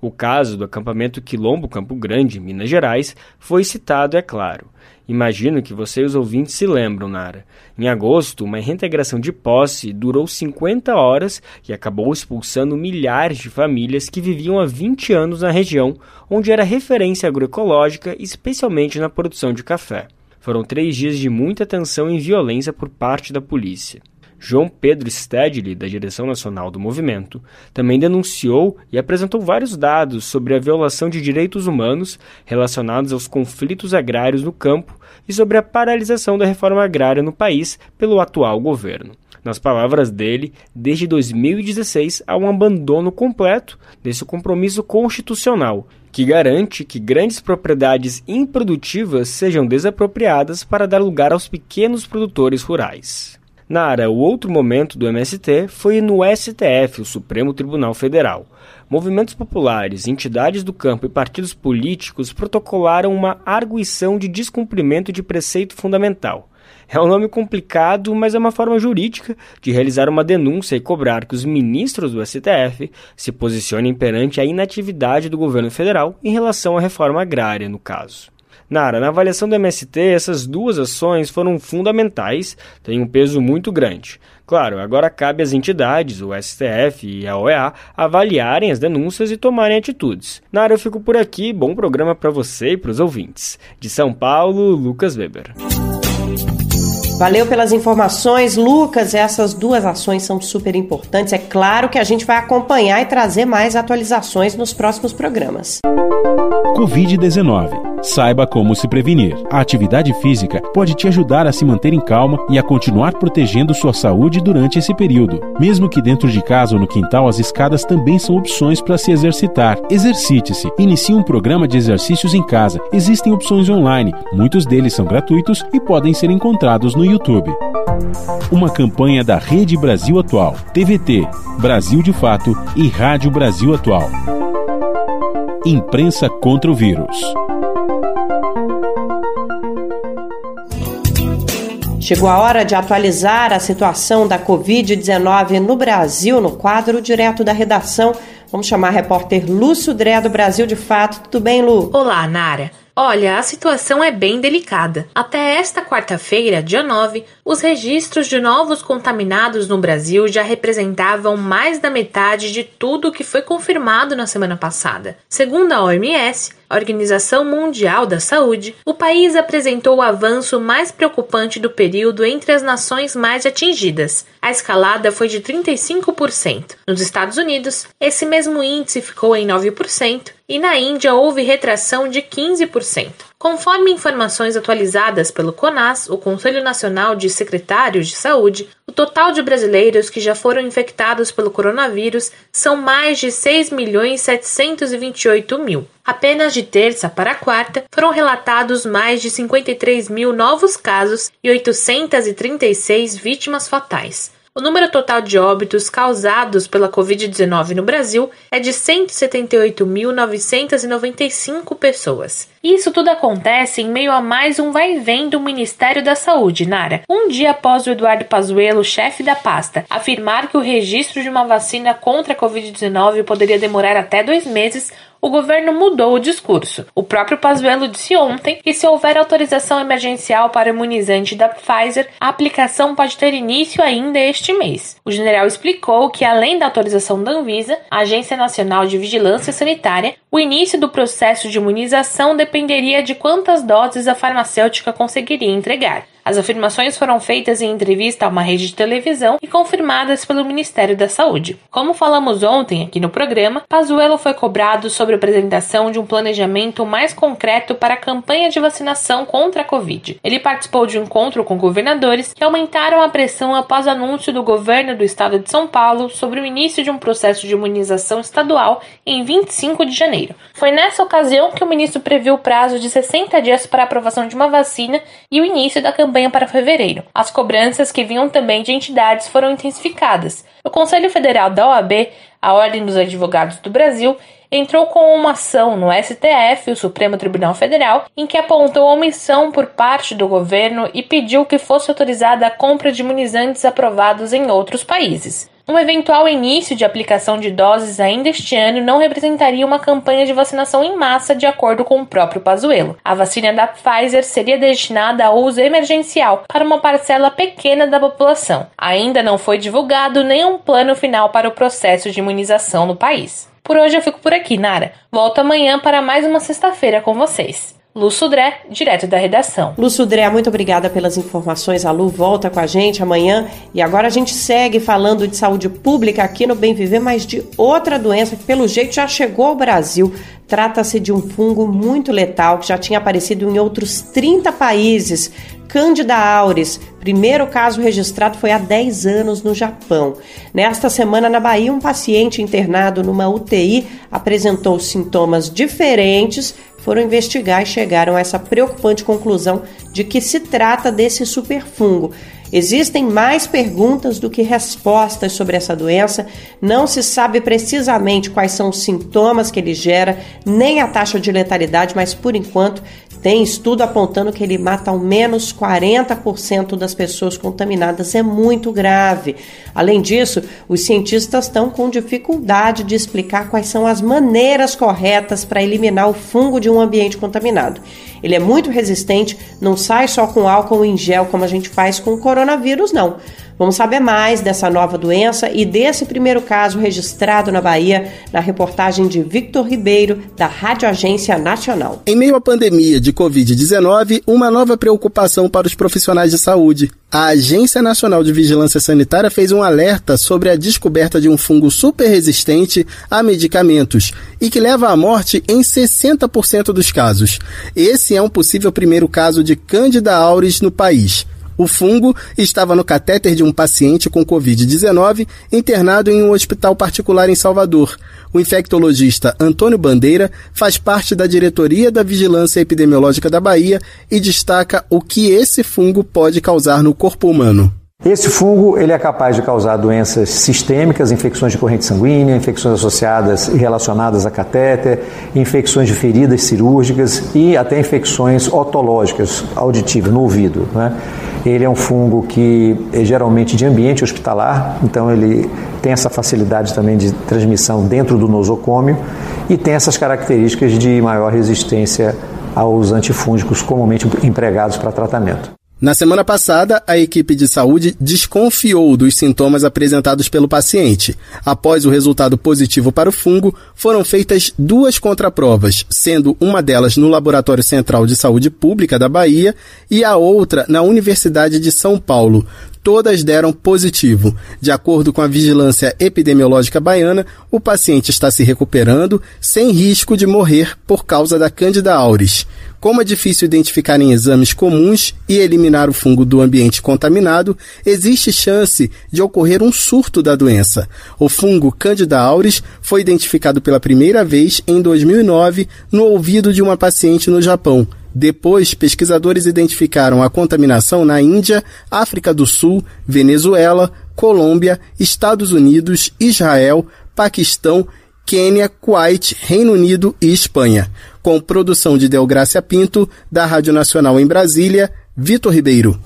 O caso do acampamento Quilombo Campo Grande, em Minas Gerais, foi citado, é claro. Imagino que você e os ouvintes se lembram, Nara. Em agosto, uma reintegração de posse durou cinquenta horas e acabou expulsando milhares de famílias que viviam há vinte anos na região, onde era referência agroecológica, especialmente na produção de café. Foram três dias de muita tensão e violência por parte da polícia. João Pedro Stedley, da direção nacional do movimento, também denunciou e apresentou vários dados sobre a violação de direitos humanos relacionados aos conflitos agrários no campo e sobre a paralisação da reforma agrária no país pelo atual governo. Nas palavras dele, desde dois mil e dezesseis há um abandono completo desse compromisso constitucional, que garante que grandes propriedades improdutivas sejam desapropriadas para dar lugar aos pequenos produtores rurais. Nara, o outro momento do M S T foi no S T F, o Supremo Tribunal Federal. Movimentos populares, entidades do campo e partidos políticos protocolaram uma arguição de descumprimento de preceito fundamental. É um nome complicado, mas é uma forma jurídica de realizar uma denúncia e cobrar que os ministros do S T F se posicionem perante a inatividade do governo federal em relação à reforma agrária, no caso. Nara, na avaliação do M S T, essas duas ações foram fundamentais, têm um peso muito grande. Claro, agora cabe às entidades, o S T F e a O E A, avaliarem as denúncias e tomarem atitudes. Nara, eu fico por aqui, bom programa para você e para os ouvintes. De São Paulo, Lucas Weber. Valeu pelas informações, Lucas. Essas duas ações são super importantes. É claro que a gente vai acompanhar e trazer mais atualizações nos próximos programas. covid dezenove. Saiba como se prevenir. A atividade física pode te ajudar a se manter em calma e a continuar protegendo sua saúde durante esse período. Mesmo que dentro de casa ou no quintal, as escadas também são opções para se exercitar. Exercite-se. Inicie um programa de exercícios em casa. Existem opções online. Muitos deles são gratuitos e podem ser encontrados no YouTube. Uma campanha da Rede Brasil Atual, T V T, Brasil de Fato e Rádio Brasil Atual. Imprensa contra o vírus. Chegou a hora de atualizar a situação da covid dezenove no Brasil, no quadro direto da redação. Vamos chamar a repórter Lúcio Dré, do Brasil de Fato. Tudo bem, Lu? Olá, Nara. Olha, a situação é bem delicada. Até esta quarta-feira, dia nove, os registros de novos contaminados no Brasil já representavam mais da metade de tudo que foi confirmado na semana passada. Segundo a O M S, a Organização Mundial da Saúde, o país apresentou o avanço mais preocupante do período entre as nações mais atingidas. A escalada foi de trinta e cinco por cento. Nos Estados Unidos, esse mesmo índice ficou em nove por cento e na Índia houve retração de quinze por cento. Conforme informações atualizadas pelo CONAS, o Conselho Nacional de Secretários de Saúde, o total de brasileiros que já foram infectados pelo coronavírus são mais de seis milhões setecentos e vinte e oito mil. Apenas de terça para quarta foram relatados mais de cinquenta e três mil novos casos e oitocentas e trinta e seis vítimas fatais. O número total de óbitos causados pela covid dezenove no Brasil é de cento e setenta e oito mil novecentas e noventa e cinco pessoas. Isso tudo acontece em meio a mais um vai e vem do Ministério da Saúde, Nara. Um dia após o Eduardo Pazuello, chefe da pasta, afirmar que o registro de uma vacina contra a covid dezenove poderia demorar até dois meses, o governo mudou o discurso. O próprio Pazuello disse ontem que, se houver autorização emergencial para o imunizante da Pfizer, a aplicação pode ter início ainda este mês. O general explicou que, além da autorização da Anvisa, a Agência Nacional de Vigilância Sanitária, o início do processo de imunização dependeria de quantas doses a farmacêutica conseguiria entregar. As afirmações foram feitas em entrevista a uma rede de televisão e confirmadas pelo Ministério da Saúde. Como falamos ontem aqui no programa, Pazuello foi cobrado sobre a apresentação de um planejamento mais concreto para a campanha de vacinação contra a Covid. Ele participou de um encontro com governadores que aumentaram a pressão após anúncio do governo do estado de São Paulo sobre o início de um processo de imunização estadual em vinte e cinco de janeiro. Foi nessa ocasião que o ministro previu o prazo de sessenta dias para a aprovação de uma vacina e o início da campanha para fevereiro. As cobranças, que vinham também de entidades, foram intensificadas. O Conselho Federal da O A B, a Ordem dos Advogados do Brasil, entrou com uma ação no S T F, o Supremo Tribunal Federal, em que apontou a omissão por parte do governo e pediu que fosse autorizada a compra de imunizantes aprovados em outros países. Um eventual início de aplicação de doses ainda este ano não representaria uma campanha de vacinação em massa, de acordo com o próprio Pazuello. A vacina da Pfizer seria destinada a uso emergencial para uma parcela pequena da população. Ainda não foi divulgado nenhum plano final para o processo de imunização no país. Por hoje eu fico por aqui, Nara. Volto amanhã para mais uma sexta-feira com vocês. Lu Sudré, direto da redação. Lu Sudré, muito obrigada pelas informações. A Lu volta com a gente amanhã. E agora a gente segue falando de saúde pública aqui no Bem Viver, mas de outra doença que pelo jeito já chegou ao Brasil. Trata-se de um fungo muito letal que já tinha aparecido em outros trinta países. Candida auris, primeiro caso registrado foi há dez anos no Japão. Nesta semana, na Bahia, um paciente internado numa U T I apresentou sintomas diferentes, foram investigar e chegaram a essa preocupante conclusão de que se trata desse superfungo. Existem mais perguntas do que respostas sobre essa doença. Não se sabe precisamente quais são os sintomas que ele gera, nem a taxa de letalidade, mas por enquanto tem estudo apontando que ele mata ao menos quarenta por cento das pessoas contaminadas. É muito grave. Além disso, os cientistas estão com dificuldade de explicar quais são as maneiras corretas para eliminar o fungo de um ambiente contaminado. Ele é muito resistente, não sai só com álcool em gel como a gente faz com o coronavírus, não. Vamos saber mais dessa nova doença e desse primeiro caso registrado na Bahia, na reportagem de Victor Ribeiro, da Rádio Agência Nacional. Em meio à pandemia de covid dezenove, uma nova preocupação para os profissionais de saúde. A Agência Nacional de Vigilância Sanitária fez um alerta sobre a descoberta de um fungo super resistente a medicamentos e que leva à morte em sessenta por cento dos casos. Esse é um possível primeiro caso de Candida auris no país. O fungo estava no catéter de um paciente com covid dezenove internado em um hospital particular em Salvador. O infectologista Antônio Bandeira faz parte da diretoria da Vigilância Epidemiológica da Bahia e destaca o que esse fungo pode causar no corpo humano. Esse fungo ele é capaz de causar doenças sistêmicas, infecções de corrente sanguínea, infecções associadas e relacionadas a catéter, infecções de feridas cirúrgicas e até infecções otológicas, auditivas, no ouvido, né? Ele é um fungo que é geralmente de ambiente hospitalar, então ele tem essa facilidade também de transmissão dentro do nosocômio e tem essas características de maior resistência aos antifúngicos comumente empregados para tratamento. Na semana passada, a equipe de saúde desconfiou dos sintomas apresentados pelo paciente. Após o resultado positivo para o fungo, foram feitas duas contraprovas, sendo uma delas no Laboratório Central de Saúde Pública da Bahia e a outra na Universidade de São Paulo. Todas deram positivo. De acordo com a Vigilância Epidemiológica Baiana, o paciente está se recuperando sem risco de morrer por causa da Candida auris. Como é difícil identificar em exames comuns e eliminar o fungo do ambiente contaminado, existe chance de ocorrer um surto da doença. O fungo Candida auris foi identificado pela primeira vez em dois mil e nove no ouvido de uma paciente no Japão. Depois, pesquisadores identificaram a contaminação na Índia, África do Sul, Venezuela, Colômbia, Estados Unidos, Israel, Paquistão, Quênia, Kuwait, Reino Unido e Espanha. Com produção de Delgrácia Pinto, da Rádio Nacional em Brasília, Vitor Ribeiro.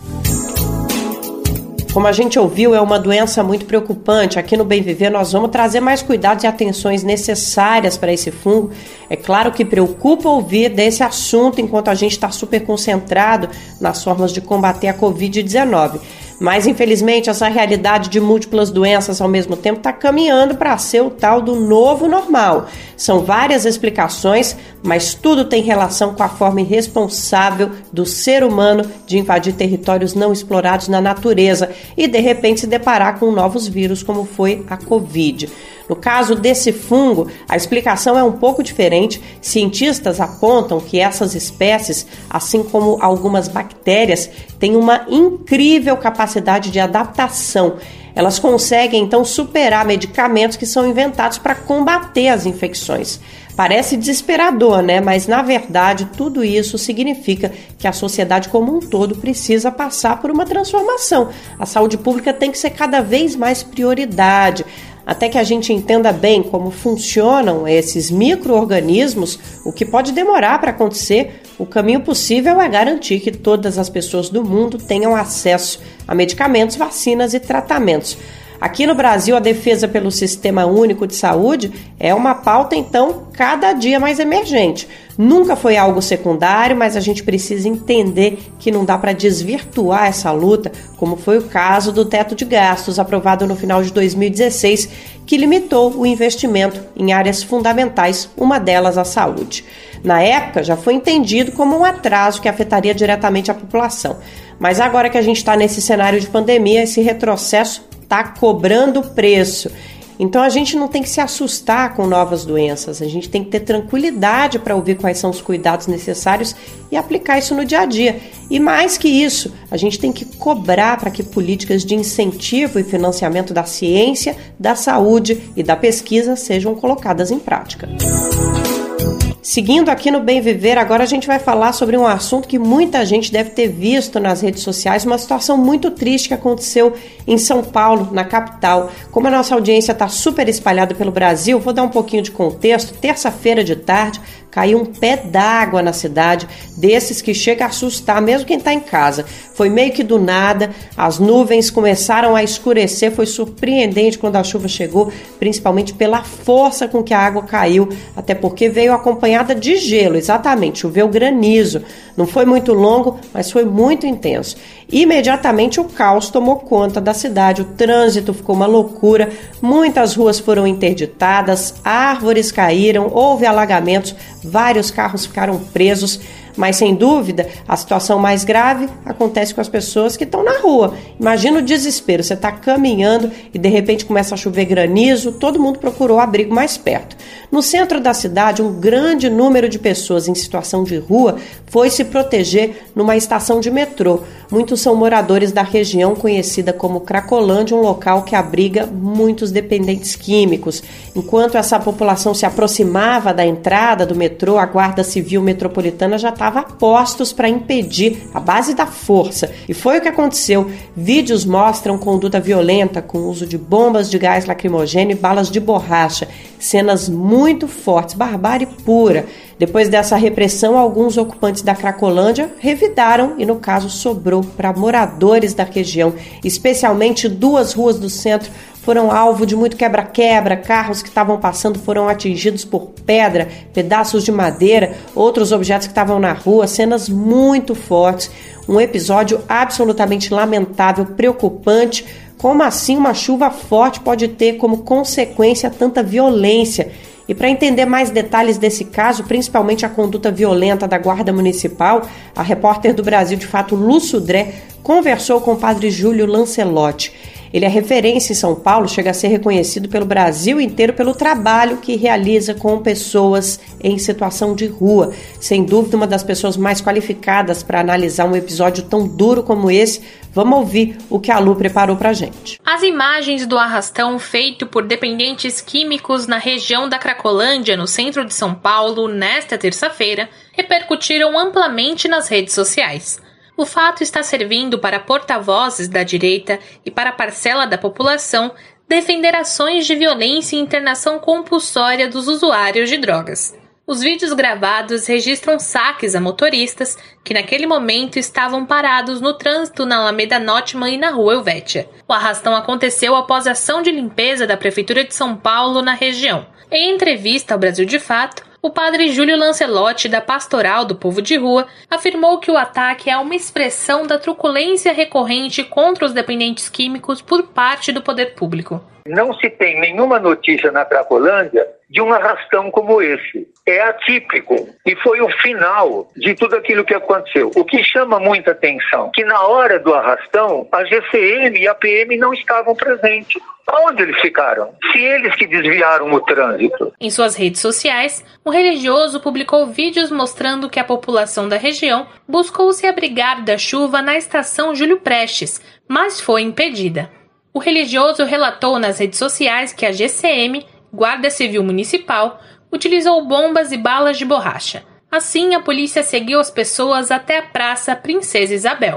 Como a gente ouviu, é uma doença muito preocupante. Aqui no Bem Viver nós vamos trazer mais cuidados e atenções necessárias para esse fungo. É claro que preocupa ouvir desse assunto enquanto a gente está super concentrado nas formas de combater a covid dezenove. Mas, infelizmente, essa realidade de múltiplas doenças ao mesmo tempo está caminhando para ser o tal do novo normal. São várias explicações, mas tudo tem relação com a forma irresponsável do ser humano de invadir territórios não explorados na natureza e, de repente, se deparar com novos vírus, como foi a Covid. No caso desse fungo, a explicação é um pouco diferente. Cientistas apontam que essas espécies, assim como algumas bactérias, têm uma incrível capacidade de adaptação. Elas conseguem, então, superar medicamentos que são inventados para combater as infecções. Parece desesperador, né? Mas, na verdade, tudo isso significa que a sociedade como um todo precisa passar por uma transformação. A saúde pública tem que ser cada vez mais prioridade. Até que a gente entenda bem como funcionam esses micro-organismos, o que pode demorar para acontecer, o caminho possível é garantir que todas as pessoas do mundo tenham acesso a medicamentos, vacinas e tratamentos. Aqui no Brasil, a defesa pelo Sistema Único de Saúde é uma pauta, então, cada dia mais emergente. Nunca foi algo secundário, mas a gente precisa entender que não dá para desvirtuar essa luta, como foi o caso do teto de gastos aprovado no final de dois mil e dezesseis, que limitou o investimento em áreas fundamentais, uma delas a saúde. Na época, já foi entendido como um atraso que afetaria diretamente a população. Mas agora que a gente está nesse cenário de pandemia, esse retrocesso está cobrando preço. Então a gente não tem que se assustar com novas doenças, a gente tem que ter tranquilidade para ouvir quais são os cuidados necessários e aplicar isso no dia a dia. E mais que isso, a gente tem que cobrar para que políticas de incentivo e financiamento da ciência, da saúde e da pesquisa sejam colocadas em prática. Seguindo aqui no Bem Viver, agora a gente vai falar sobre um assunto que muita gente deve ter visto nas redes sociais, uma situação muito triste que aconteceu em São Paulo, na capital. Como a nossa audiência está super espalhada pelo Brasil, vou dar um pouquinho de contexto. Terça-feira de tarde, caiu um pé d'água na cidade, desses que chega a assustar mesmo quem está em casa. Foi meio que do nada, as nuvens começaram a escurecer, foi surpreendente quando a chuva chegou, principalmente pela força com que a água caiu, até porque veio acompanhada de gelo, exatamente, choveu granizo. Não foi muito longo, mas foi muito intenso. Imediatamente o caos tomou conta da cidade, o trânsito ficou uma loucura, muitas ruas foram interditadas, árvores caíram, houve alagamentos, vários carros ficaram presos, mas sem dúvida a situação mais grave acontece com as pessoas que estão na rua. Imagina o desespero, você está caminhando e de repente começa a chover granizo, todo mundo procurou abrigo mais perto. No centro da cidade, um grande número de pessoas em situação de rua foi se proteger numa estação de metrô. Muitos são moradores da região conhecida como Cracolândia, um local que abriga muitos dependentes químicos. Enquanto essa população se aproximava da entrada do metrô, a Guarda Civil Metropolitana já estava a postos para impedir a base da força. E foi o que aconteceu. Vídeos mostram conduta violenta com uso de bombas de gás lacrimogêneo e balas de borracha. Cenas muito fortes, barbárie pura. Depois dessa repressão, alguns ocupantes da Cracolândia revidaram e, no caso, sobrou para moradores da região. Especialmente duas ruas do centro foram alvo de muito quebra-quebra, carros que estavam passando foram atingidos por pedra, pedaços de madeira, outros objetos que estavam na rua, cenas muito fortes. Um episódio absolutamente lamentável, preocupante. Como assim uma chuva forte pode ter como consequência tanta violência? E para entender mais detalhes desse caso, principalmente a conduta violenta da Guarda Municipal, a repórter do Brasil de Fato, Lu Sudré, conversou com o padre Júlio Lancelotti. Ele é referência em São Paulo, chega a ser reconhecido pelo Brasil inteiro pelo trabalho que realiza com pessoas em situação de rua. Sem dúvida, uma das pessoas mais qualificadas para analisar um episódio tão duro como esse. Vamos ouvir o que a Lu preparou pra gente. As imagens do arrastão feito por dependentes químicos na região da Cracolândia, no centro de São Paulo, nesta terça-feira, repercutiram amplamente nas redes sociais. O fato está servindo para porta-vozes da direita e para a parcela da população defender ações de violência e internação compulsória dos usuários de drogas. Os vídeos gravados registram saques a motoristas que naquele momento estavam parados no trânsito na Alameda Notman e na Rua Helvétia. O arrastão aconteceu após a ação de limpeza da Prefeitura de São Paulo na região. Em entrevista ao Brasil de Fato, o padre Júlio Lancelotti, da Pastoral do Povo de Rua, afirmou que o ataque é uma expressão da truculência recorrente contra os dependentes químicos por parte do poder público. Não se tem nenhuma notícia na Cracolândia de um arrastão como esse. É atípico e foi o final de tudo aquilo que aconteceu. O que chama muita atenção, que na hora do arrastão, a G C M e a P M não estavam presentes. Onde eles ficaram? Se eles que desviaram o trânsito. Em suas redes sociais, o religioso publicou vídeos mostrando que a população da região buscou se abrigar da chuva na estação Júlio Prestes, mas foi impedida. O religioso relatou nas redes sociais que a G C M, Guarda Civil Municipal, utilizou bombas e balas de borracha. Assim, a polícia seguiu as pessoas até a Praça Princesa Isabel.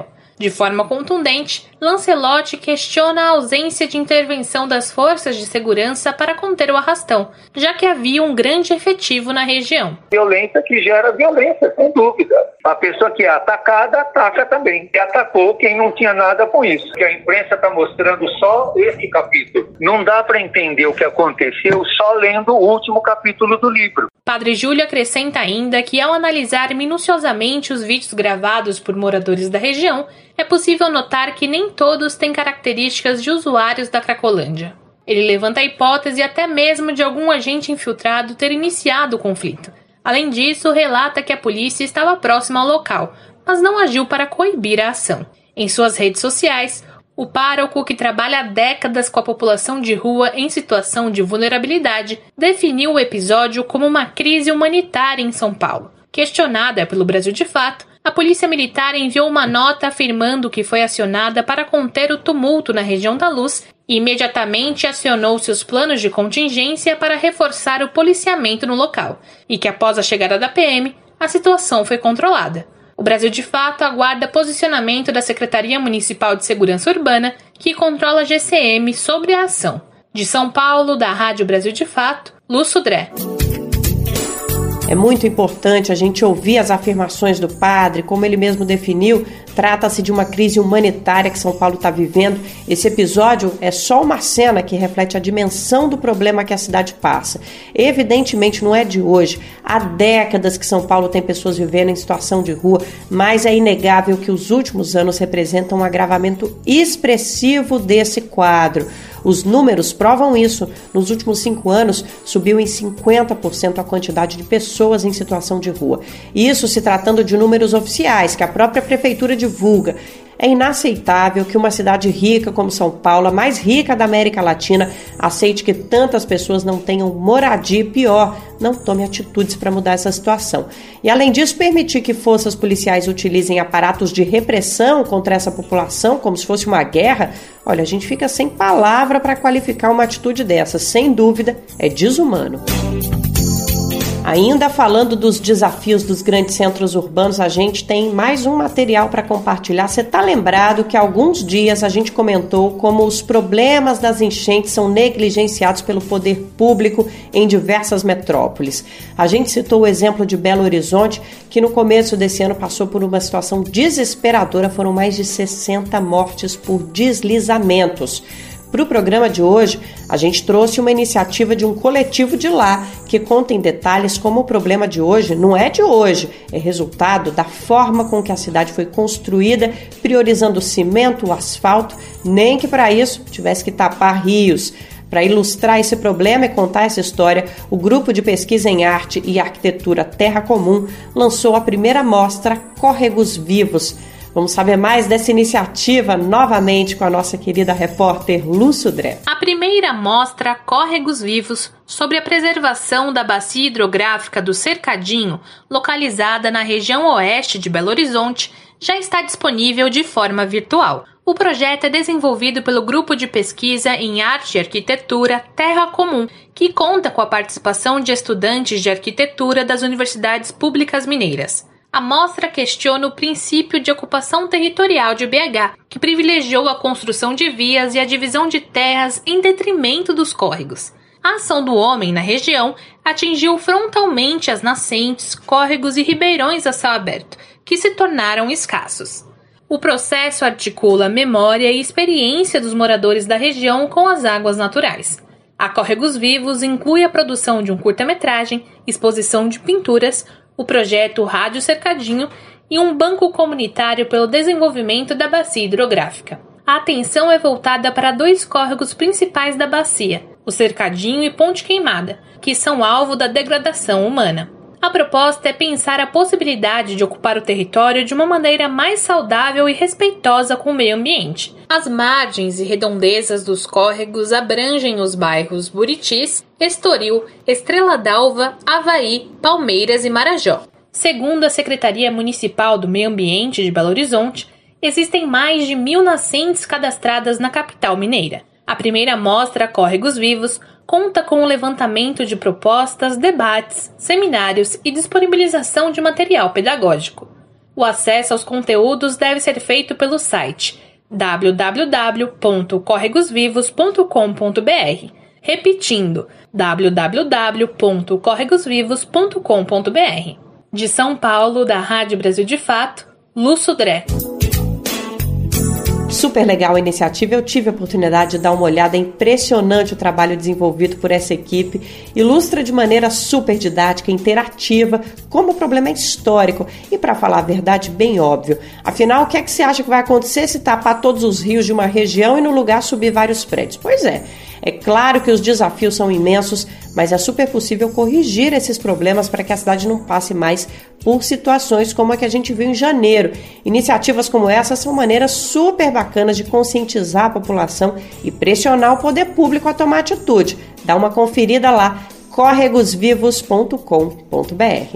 De forma contundente, Lancelotti questiona a ausência de intervenção das forças de segurança para conter o arrastão, já que havia um grande efetivo na região. Violência que gera violência, sem dúvida. A pessoa que é atacada, ataca também. E atacou quem não tinha nada com isso. Que a imprensa está mostrando só esse capítulo. Não dá para entender o que aconteceu só lendo o último capítulo do livro. Padre Júlio acrescenta ainda que, ao analisar minuciosamente os vídeos gravados por moradores da região, é possível notar que nem todos têm características de usuários da Cracolândia. Ele levanta a hipótese até mesmo de algum agente infiltrado ter iniciado o conflito. Além disso, relata que a polícia estava próxima ao local, mas não agiu para coibir a ação. Em suas redes sociais, o pároco, que trabalha há décadas com a população de rua em situação de vulnerabilidade, definiu o episódio como uma crise humanitária em São Paulo. Questionada pelo Brasil de Fato, a Polícia Militar enviou uma nota afirmando que foi acionada para conter o tumulto na região da Luz e imediatamente acionou seus planos de contingência para reforçar o policiamento no local, e que após a chegada da P M, a situação foi controlada. O Brasil de Fato aguarda posicionamento da Secretaria Municipal de Segurança Urbana, que controla a G C M, sobre a ação. De São Paulo, da Rádio Brasil de Fato, Lu Sudré. É muito importante a gente ouvir as afirmações do padre, como ele mesmo definiu, trata-se de uma crise humanitária que São Paulo está vivendo. Esse episódio é só uma cena que reflete a dimensão do problema que a cidade passa. Evidentemente não é de hoje, há décadas que São Paulo tem pessoas vivendo em situação de rua, mas é inegável que os últimos anos representam um agravamento expressivo desse quadro. Os números provam isso. Nos últimos cinco anos, subiu em cinquenta por cento a quantidade de pessoas em situação de rua. Isso se tratando de números oficiais, que a própria prefeitura divulga. É inaceitável que uma cidade rica como São Paulo, a mais rica da América Latina, aceite que tantas pessoas não tenham moradia e, pior, não tome atitudes para mudar essa situação. E, além disso, permitir que forças policiais utilizem aparatos de repressão contra essa população, como se fosse uma guerra, olha, a gente fica sem palavra para qualificar uma atitude dessa. Sem dúvida, é desumano. Ainda falando dos desafios dos grandes centros urbanos, a gente tem mais um material para compartilhar. Você está lembrado que há alguns dias a gente comentou como os problemas das enchentes são negligenciados pelo poder público em diversas metrópoles. A gente citou o exemplo de Belo Horizonte, que no começo desse ano passou por uma situação desesperadora. Foram mais de sessenta mortes por deslizamentos. Para o programa de hoje, a gente trouxe uma iniciativa de um coletivo de lá, que conta em detalhes como o problema de hoje não é de hoje, é resultado da forma com que a cidade foi construída, priorizando o cimento, o asfalto, nem que para isso tivesse que tapar rios. Para ilustrar esse problema e contar essa história, o Grupo de Pesquisa em Arte e Arquitetura Terra Comum lançou a primeira mostra Córregos Vivos. Vamos saber mais dessa iniciativa novamente com a nossa querida repórter Lu Sudré. A primeira mostra Córregos Vivos, sobre a preservação da bacia hidrográfica do Cercadinho, localizada na região oeste de Belo Horizonte, já está disponível de forma virtual. O projeto é desenvolvido pelo Grupo de Pesquisa em Arte e Arquitetura Terra Comum, que conta com a participação de estudantes de arquitetura das universidades públicas mineiras. A mostra questiona o princípio de ocupação territorial de B H, que privilegiou a construção de vias e a divisão de terras em detrimento dos córregos. A ação do homem na região atingiu frontalmente as nascentes, córregos e ribeirões a céu aberto, que se tornaram escassos. O processo articula memória e experiência dos moradores da região com as águas naturais. A Córregos Vivos inclui a produção de um curta-metragem, exposição de pinturas, o projeto Rádio Cercadinho e um banco comunitário pelo desenvolvimento da bacia hidrográfica. A atenção é voltada para dois córregos principais da bacia, o Cercadinho e Ponte Queimada, que são alvo da degradação humana. A proposta é pensar a possibilidade de ocupar o território de uma maneira mais saudável e respeitosa com o meio ambiente. As margens e redondezas dos córregos abrangem os bairros Buritis, Estoril, Estrela d'Alva, Avaí, Palmeiras e Marajó. Segundo a Secretaria Municipal do Meio Ambiente de Belo Horizonte, existem mais de mil nascentes cadastradas na capital mineira. A primeira mostra Córregos Vivos conta com o levantamento de propostas, debates, seminários e disponibilização de material pedagógico. O acesso aos conteúdos deve ser feito pelo site w w w ponto córregos vivos ponto com ponto b r. Repetindo, w w w ponto córregos vivos ponto com ponto b r. De São Paulo, da Rádio Brasil de Fato, Lu Sudré. Super legal a iniciativa, eu tive a oportunidade de dar uma olhada, é impressionante o trabalho desenvolvido por essa equipe, ilustra de maneira super didática, interativa, como o problema é histórico e, para falar a verdade, bem óbvio. Afinal, o que é que você acha que vai acontecer se tapar todos os rios de uma região e no lugar subir vários prédios? Pois é, é claro que os desafios são imensos, mas é super possível corrigir esses problemas para que a cidade não passe mais por situações como a que a gente viu em janeiro. Iniciativas como essa são maneiras super bacanas de conscientizar a população e pressionar o poder público a tomar atitude. Dá uma conferida lá, córregos vivos ponto com ponto b r.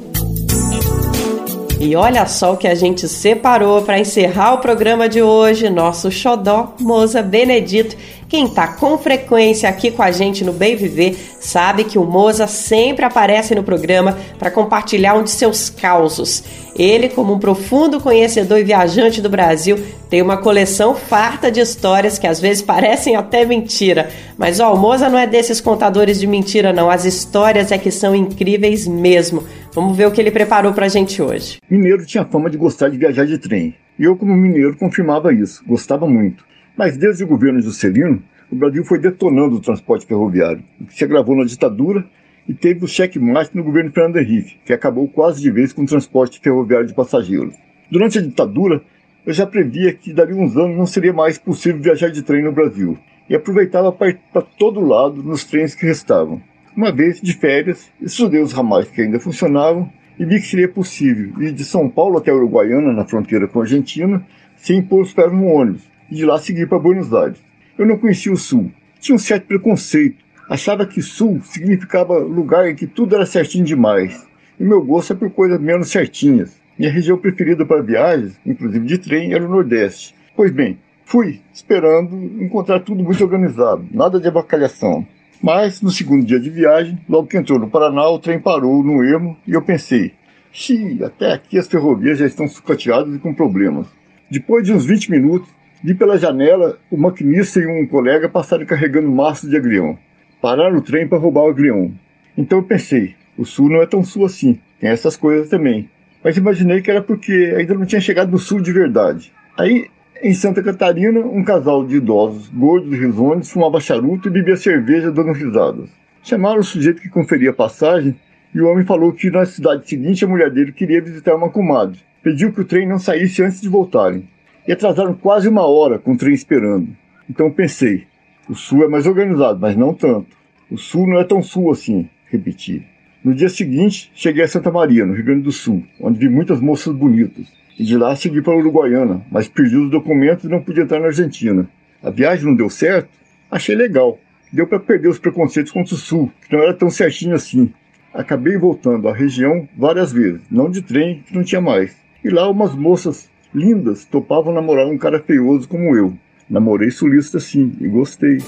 E olha só o que a gente separou para encerrar o programa de hoje, nosso xodó, Moza Benedito. Quem está com frequência aqui com a gente no Bem Viver sabe que o Moza sempre aparece no programa para compartilhar um de seus causos. Ele, como um profundo conhecedor e viajante do Brasil, tem uma coleção farta de histórias que às vezes parecem até mentira. Mas ó, o Moza não é desses contadores de mentira não, as histórias é que são incríveis mesmo. Vamos ver o que ele preparou pra gente hoje. Mineiro tinha fama de gostar de viajar de trem. E eu, como mineiro, confirmava isso, gostava muito. Mas desde o governo Juscelino, o Brasil foi detonando o transporte ferroviário, o que se agravou na ditadura e teve o checkmate no governo Fernando Henrique, que acabou quase de vez com o transporte ferroviário de passageiros. Durante a ditadura, eu já previa que dali uns anos não seria mais possível viajar de trem no Brasil, e aproveitava para ir para todo lado nos trens que restavam. Uma vez, de férias, estudei os ramais que ainda funcionavam e vi que seria possível ir de São Paulo até a Uruguaiana, na fronteira com a Argentina, sem pôr os pés no ônibus, e de lá seguir para Buenos Aires. Eu não conhecia o Sul, tinha um certo preconceito, achava que Sul significava lugar em que tudo era certinho demais, e meu gosto é por coisas menos certinhas. Minha região preferida para viagens, inclusive de trem, era o Nordeste. Pois bem, fui esperando encontrar tudo muito organizado, nada de avacalhação. Mas, no segundo dia de viagem, logo que entrou no Paraná, o trem parou no ermo e eu pensei, xiii, até aqui as ferrovias já estão sucateadas e com problemas. Depois de uns vinte minutos, vi pela janela o maquinista e um colega passarem carregando maços de agrião. Pararam o trem para roubar o agrião. Então eu pensei, o Sul não é tão Sul assim, tem essas coisas também. Mas imaginei que era porque ainda não tinha chegado no Sul de verdade. Aí, em Santa Catarina, um casal de idosos, gordos e risonhos, fumava charuto e bebia cerveja dando risadas. Chamaram o sujeito que conferia a passagem e o homem falou que na cidade seguinte a mulher dele queria visitar uma comadre. Pediu que o trem não saísse antes de voltarem. E atrasaram quase uma hora com o trem esperando. Então pensei, o Sul é mais organizado, mas não tanto. O Sul não é tão Sul assim, repeti. No dia seguinte, cheguei a Santa Maria, no Rio Grande do Sul, onde vi muitas moças bonitas. E de lá segui para a Uruguaiana, mas perdi os documentos e não podia entrar na Argentina. A viagem não deu certo? Achei legal. Deu para perder os preconceitos contra o Sul, que não era tão certinho assim. Acabei voltando à região várias vezes, não de trem, que não tinha mais. E lá umas moças lindas topavam namorar um cara feioso como eu. Namorei sulista sim, e gostei.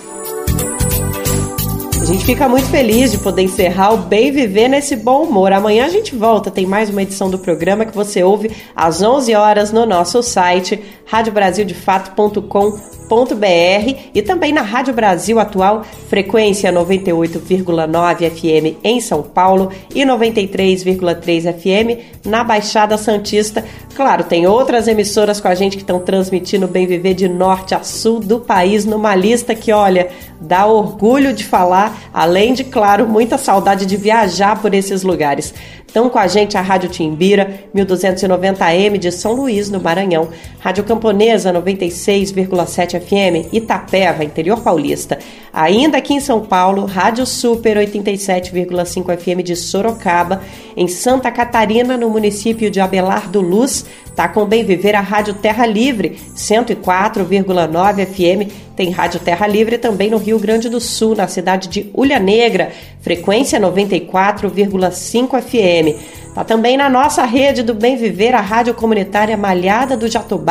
A gente fica muito feliz de poder encerrar o Bem Viver nesse bom humor. Amanhã a gente volta, tem mais uma edição do programa que você ouve às onze horas no nosso site rádio brasil de fato ponto com ponto b r e também na Rádio Brasil Atual, frequência noventa e oito vírgula nove F M em São Paulo e noventa e três vírgula três F M na Baixada Santista. Claro, tem outras emissoras com a gente que estão transmitindo o Bem Viver de norte a sul do país, numa lista que, olha, dá orgulho de falar, além de, claro, muita saudade de viajar por esses lugares. Estão com a gente a Rádio Timbira, mil duzentos e noventa A M de São Luís, no Maranhão, Rádio Camponesa, noventa e seis vírgula sete F M, Itapeva, interior paulista. Ainda aqui em São Paulo, Rádio Super, oitenta e sete vírgula cinco F M de Sorocaba. Em Santa Catarina, no município de Abelardo Luz, tá com Bem Viver a Rádio Terra Livre, cento e quatro vírgula nove F M. Tem Rádio Terra Livre também no Rio Grande do Sul, na cidade de Ulha Negra, frequência noventa e quatro vírgula cinco F M. Tá também na nossa rede do Bem Viver a Rádio Comunitária Malhada do Jatobá,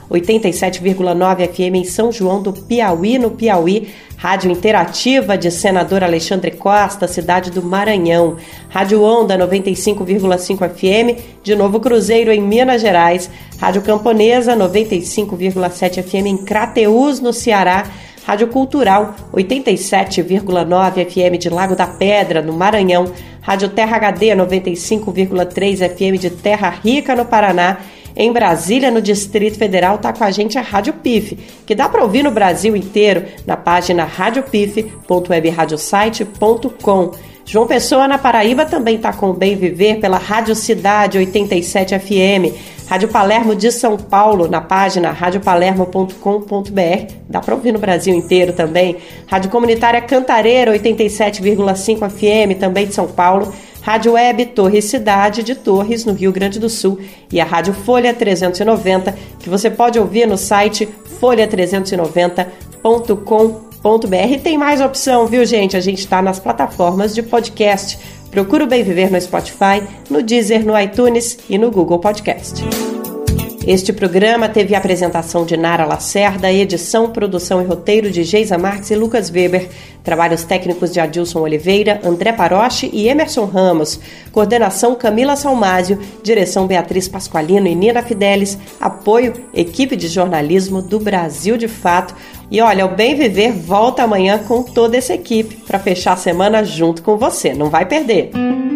oitenta e sete vírgula nove F M em São João do Piauí, no Piauí, Rádio Interativa de Senador Alexandre Costa, cidade do Maranhão, Rádio Onda noventa e cinco vírgula cinco F M de Novo Cruzeiro, em Minas Gerais, Rádio Camponesa noventa e cinco vírgula sete F M em Crateús, no Ceará, Rádio Cultural oitenta e sete vírgula nove F M de Lago da Pedra, no Maranhão, Rádio Terra H D noventa e cinco vírgula três F M de Terra Rica, no Paraná. Em Brasília, no Distrito Federal, está com a gente a Rádio P I F, que dá para ouvir no Brasil inteiro na página rádio p i f ponto web radiosite ponto com. João Pessoa, na Paraíba, também está com o Bem Viver pela Rádio Cidade oitenta e sete F M. Rádio Palermo de São Paulo, na página rádio palermo ponto com ponto b r. Dá para ouvir no Brasil inteiro também. Rádio Comunitária Cantareira, oitenta e sete vírgula cinco F M, também de São Paulo. Rádio Web Torres Cidade de Torres, no Rio Grande do Sul. E a Rádio Folha trezentos e noventa, que você pode ouvir no site folha trezentos e noventa ponto com ponto b r. E tem mais opção, viu, gente? A gente está nas plataformas de podcast. Procura o Bem Viver no Spotify, no Deezer, no iTunes e no Google Podcast. Este programa teve a apresentação de Nara Lacerda, edição, produção e roteiro de Geisa Marques e Lucas Weber, trabalhos técnicos de Adilson Oliveira, André Paroche e Emerson Ramos, coordenação Camila Salmásio, direção Beatriz Pasqualino e Nina Fidelis, apoio equipe de jornalismo do Brasil de Fato. E olha, o Bem Viver volta amanhã com toda essa equipe para fechar a semana junto com você, não vai perder.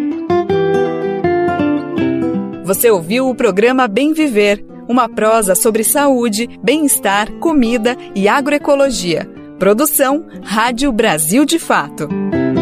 Você ouviu o programa Bem Viver, uma prosa sobre saúde, bem-estar, comida e agroecologia. Produção Rádio Brasil de Fato.